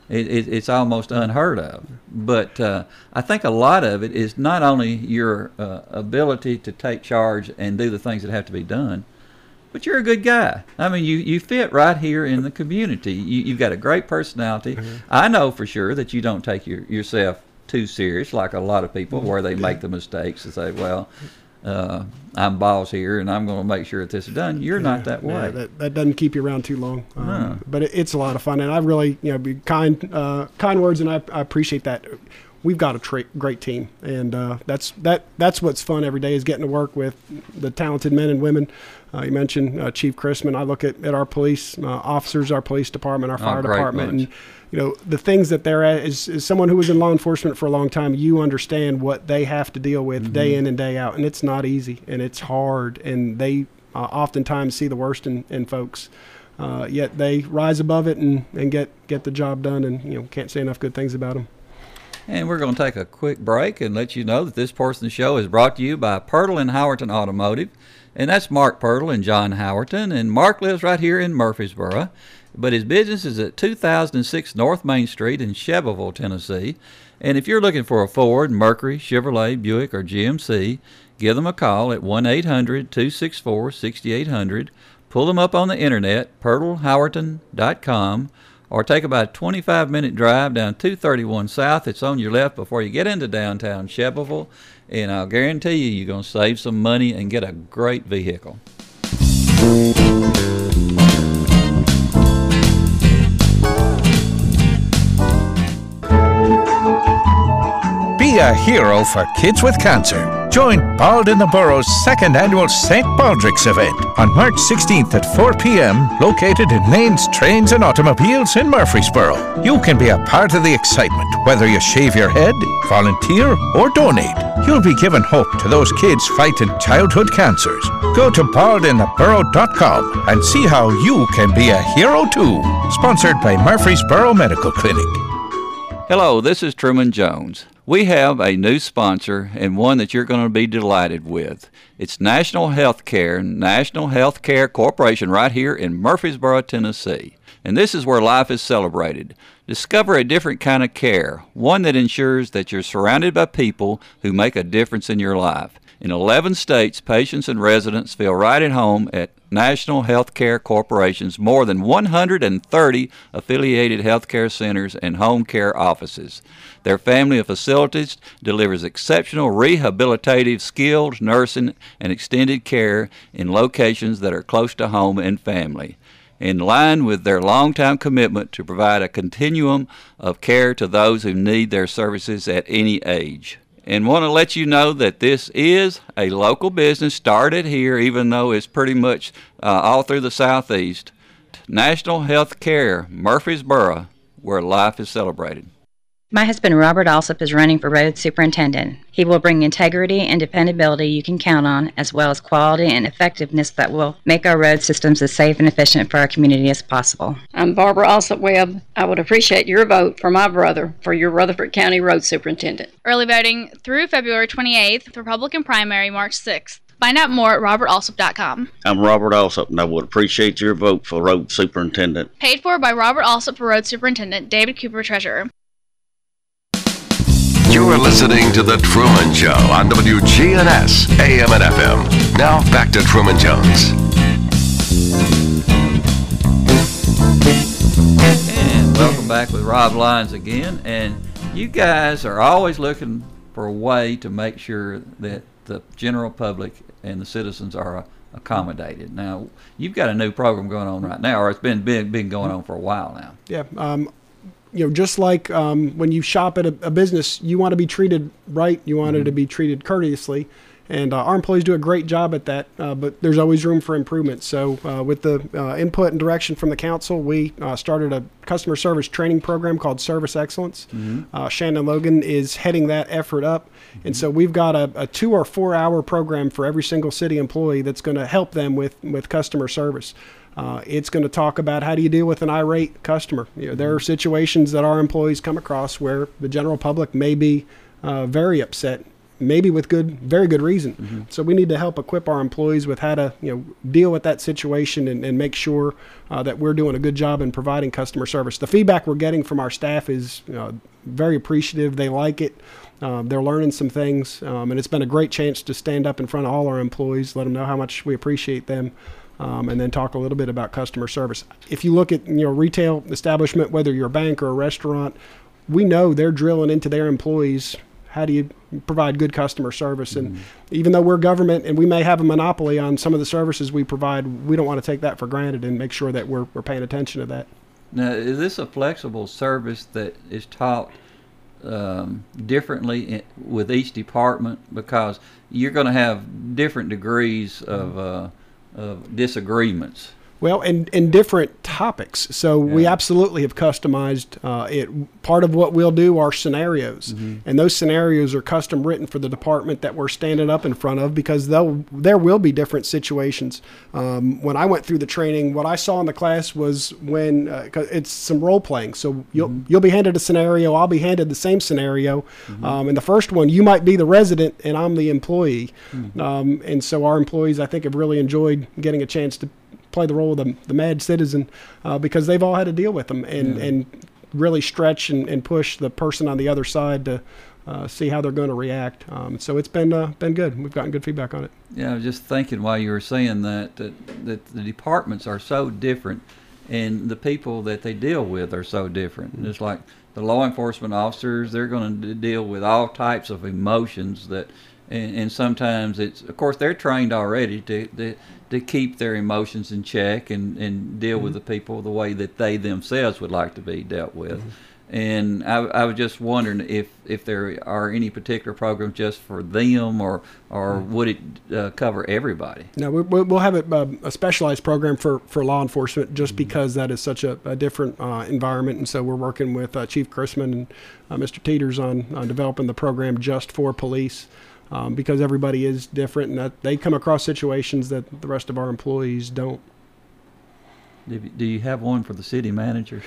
It, it, it's almost unheard of. But uh, I think a lot of it is not only your uh, ability to take charge and do the things that have to be done, but you're a good guy. I mean, you, you fit right here in the community. You, you've got a great personality. Mm-hmm. I know for sure that you don't take your, yourself too serious like a lot of people, where they make the mistakes and say, well, uh, I'm boss here and I'm going to make sure that this is done. You're yeah, not that way. Yeah, that, that doesn't keep you around too long. Um, no. But it, it's a lot of fun, and I really, you know, be kind, uh, kind words, and I, I appreciate that. We've got a tra- great team, and uh, that's that. That's what's fun every day, is getting to work with the talented men and women. Uh, you mentioned uh, Chief Chrisman. I look at, at our police uh, officers, our police department, our fire oh, department, bunch. and you know the things that they're at. Is, is someone who was in law enforcement for a long time, you understand what they have to deal with mm-hmm. day in and day out, and it's not easy, and it's hard, and they uh, oftentimes see the worst in, in folks. Uh, yet they rise above it and, and get, get the job done, and you know can't say enough good things about them. And we're going to take a quick break and let you know that this portion of the show is brought to you by Pirtle and Howerton Automotive. And that's Mark Pirtle and John Howerton. And Mark lives right here in Murfreesboro, but his business is at two thousand six North Main Street in Shelbyville, Tennessee. And if you're looking for a Ford, Mercury, Chevrolet, Buick, or G M C, give them a call at one eight hundred two six four six eight zero zero. Pull them up on the internet, pirtle howerton dot com. Or take about a twenty-five minute drive down two thirty-one South. It's on your left before you get into downtown Shelbyville. And I'll guarantee you, you're going to save some money and get a great vehicle. Be a hero for kids with cancer. Join Bald in the Borough's second annual Saint Baldrick's event on March sixteenth at four p.m. located in Lanes, Trains and Automobiles in Murfreesboro. You can be a part of the excitement, whether you shave your head, volunteer or donate. You'll be giving hope to those kids fighting childhood cancers. Go to bald in the borough dot com and see how you can be a hero too. Sponsored by Murfreesboro Medical Clinic. Hello, this is Truman Jones. We have a new sponsor, and one that you're going to be delighted with. It's National Healthcare, National Healthcare Corporation, right here in Murfreesboro, Tennessee. And this is where life is celebrated. Discover a different kind of care, one that ensures that you're surrounded by people who make a difference in your life. In eleven states, patients and residents feel right at home at National Healthcare Corporation's more than one hundred thirty affiliated healthcare centers and home care offices. Their family of facilities delivers exceptional rehabilitative, skilled nursing, and extended care in locations that are close to home and family, in line with their long-time commitment to provide a continuum of care to those who need their services at any age. And want to let you know that this is a local business started here, even though it's pretty much uh, all through the Southeast. National Health Care, Murfreesboro, where life is celebrated. My husband, Robert Alsop, is running for road superintendent. He will bring integrity and dependability you can count on, as well as quality and effectiveness that will make our road systems as safe and efficient for our community as possible. I'm Barbara Alsop Webb. I would appreciate your vote for my brother for your Rutherford County road superintendent. Early voting through February twenty-eighth, Republican primary March sixth. Find out more at robert alsop dot com. I'm Robert Alsop, and I would appreciate your vote for road superintendent. Paid for by Robert Alsop for road superintendent, David Cooper, treasurer. You're listening to The Truman Show on W G N S, A M and F M. Now back to Truman Jones. And welcome back with Rob Lyons again. And you guys are always looking for a way to make sure that the general public and the citizens are accommodated. Now, you've got a new program going on right now, or it's been been, been going on for a while now. Yeah. Um, you know, just like um, when you shop at a, a business, you want to be treated right. You want mm-hmm. it to be treated courteously. And uh, our employees do a great job at that, uh, but there's always room for improvement. So uh, with the uh, input and direction from the council, we uh, started a customer service training program called Service Excellence. Mm-hmm. Uh, Shannon Logan is heading that effort up. Mm-hmm. And so we've got a, a two or four hour program for every single city employee that's going to help them with, with customer service. Uh, it's going to talk about how do you deal with an irate customer. You know, there are situations that our employees come across where the general public may be uh, very upset maybe with good, very good reason. Mm-hmm. So we need to help equip our employees with how to, you know, deal with that situation and, and make sure uh, that we're doing a good job in providing customer service. The feedback we're getting from our staff is uh, very appreciative. They like it. Uh, they're learning some things, um, and it's been a great chance to stand up in front of all our employees, let them know how much we appreciate them. Um, and then talk a little bit about customer service. If you look at, you know, retail establishment, whether you're a bank or a restaurant, we know they're drilling into their employees. How do you provide good customer service? And mm-hmm. even though we're government and we may have a monopoly on some of the services we provide, we don't want to take that for granted and make sure that we're, we're paying attention to that. Now, is this a flexible service that is taught um, differently in, with each department? Because you're going to have different degrees of uh, of disagreements. Well, and, and different topics. So yeah. we absolutely have customized uh, it. Part of what we'll do are scenarios. Mm-hmm. And those scenarios are custom written for the department that we're standing up in front of, because they'll, there will be different situations. Um, when I went through the training, what I saw in the class was when uh, it's some role playing. So you'll, mm-hmm. you'll be handed a scenario, I'll be handed the same scenario. Mm-hmm. Um, in the first one, you might be the resident and I'm the employee. Mm-hmm. Um, and so our employees, I think, have really enjoyed getting a chance to play the role of the, the mad citizen uh, because they've all had to deal with them and, yeah. and really stretch and, and push the person on the other side to uh, see how they're going to react. Um, so it's been uh, been good. We've gotten good feedback on it. Yeah, I was just thinking while you were saying that, that, that the departments are so different and the people that they deal with are so different. Mm-hmm. It's like the law enforcement officers, they're going to deal with all types of emotions that And, and sometimes it's, of course, they're trained already to to, to keep their emotions in check and, and deal mm-hmm. with the people the way that they themselves would like to be dealt with. Mm-hmm. And I, I was just wondering if, if there are any particular programs just for them, or or mm-hmm. would it uh, cover everybody? No, we, we'll have a, a specialized program for, for law enforcement just mm-hmm. because that is such a, a different uh, environment. And so we're working with uh, Chief Chrisman and uh, Mister Teeters on, on developing the program just for police. Um, because everybody is different, and that they come across situations that the rest of our employees don't. Do you have one for the city manager?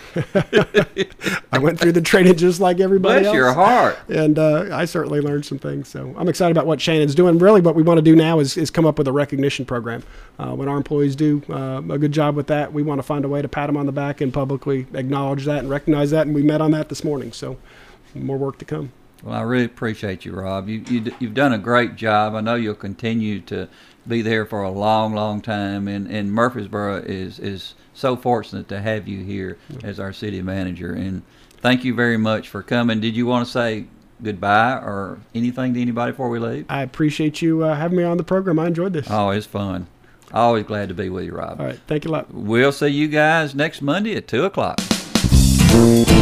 I went through the training just like everybody Bless else. Bless your heart. And uh, I certainly learned some things. So I'm excited about what Shannon's doing. Really what we want to do now is, is come up with a recognition program. Uh, when our employees do uh, a good job with that, we want to find a way to pat them on the back and publicly acknowledge that and recognize that. And we met on that this morning. So more work to come. Well, I really appreciate you, Rob. You, you, you've done a great job. I know you'll continue to be there for a long, long time. And, and Murfreesboro is, is so fortunate to have you here as our city manager. And thank you very much for coming. Did you want to say goodbye or anything to anybody before we leave? I appreciate you uh, having me on the program. I enjoyed this. Oh, it's fun. Always glad to be with you, Rob. All right. Thank you a lot. We'll see you guys next Monday at two o'clock.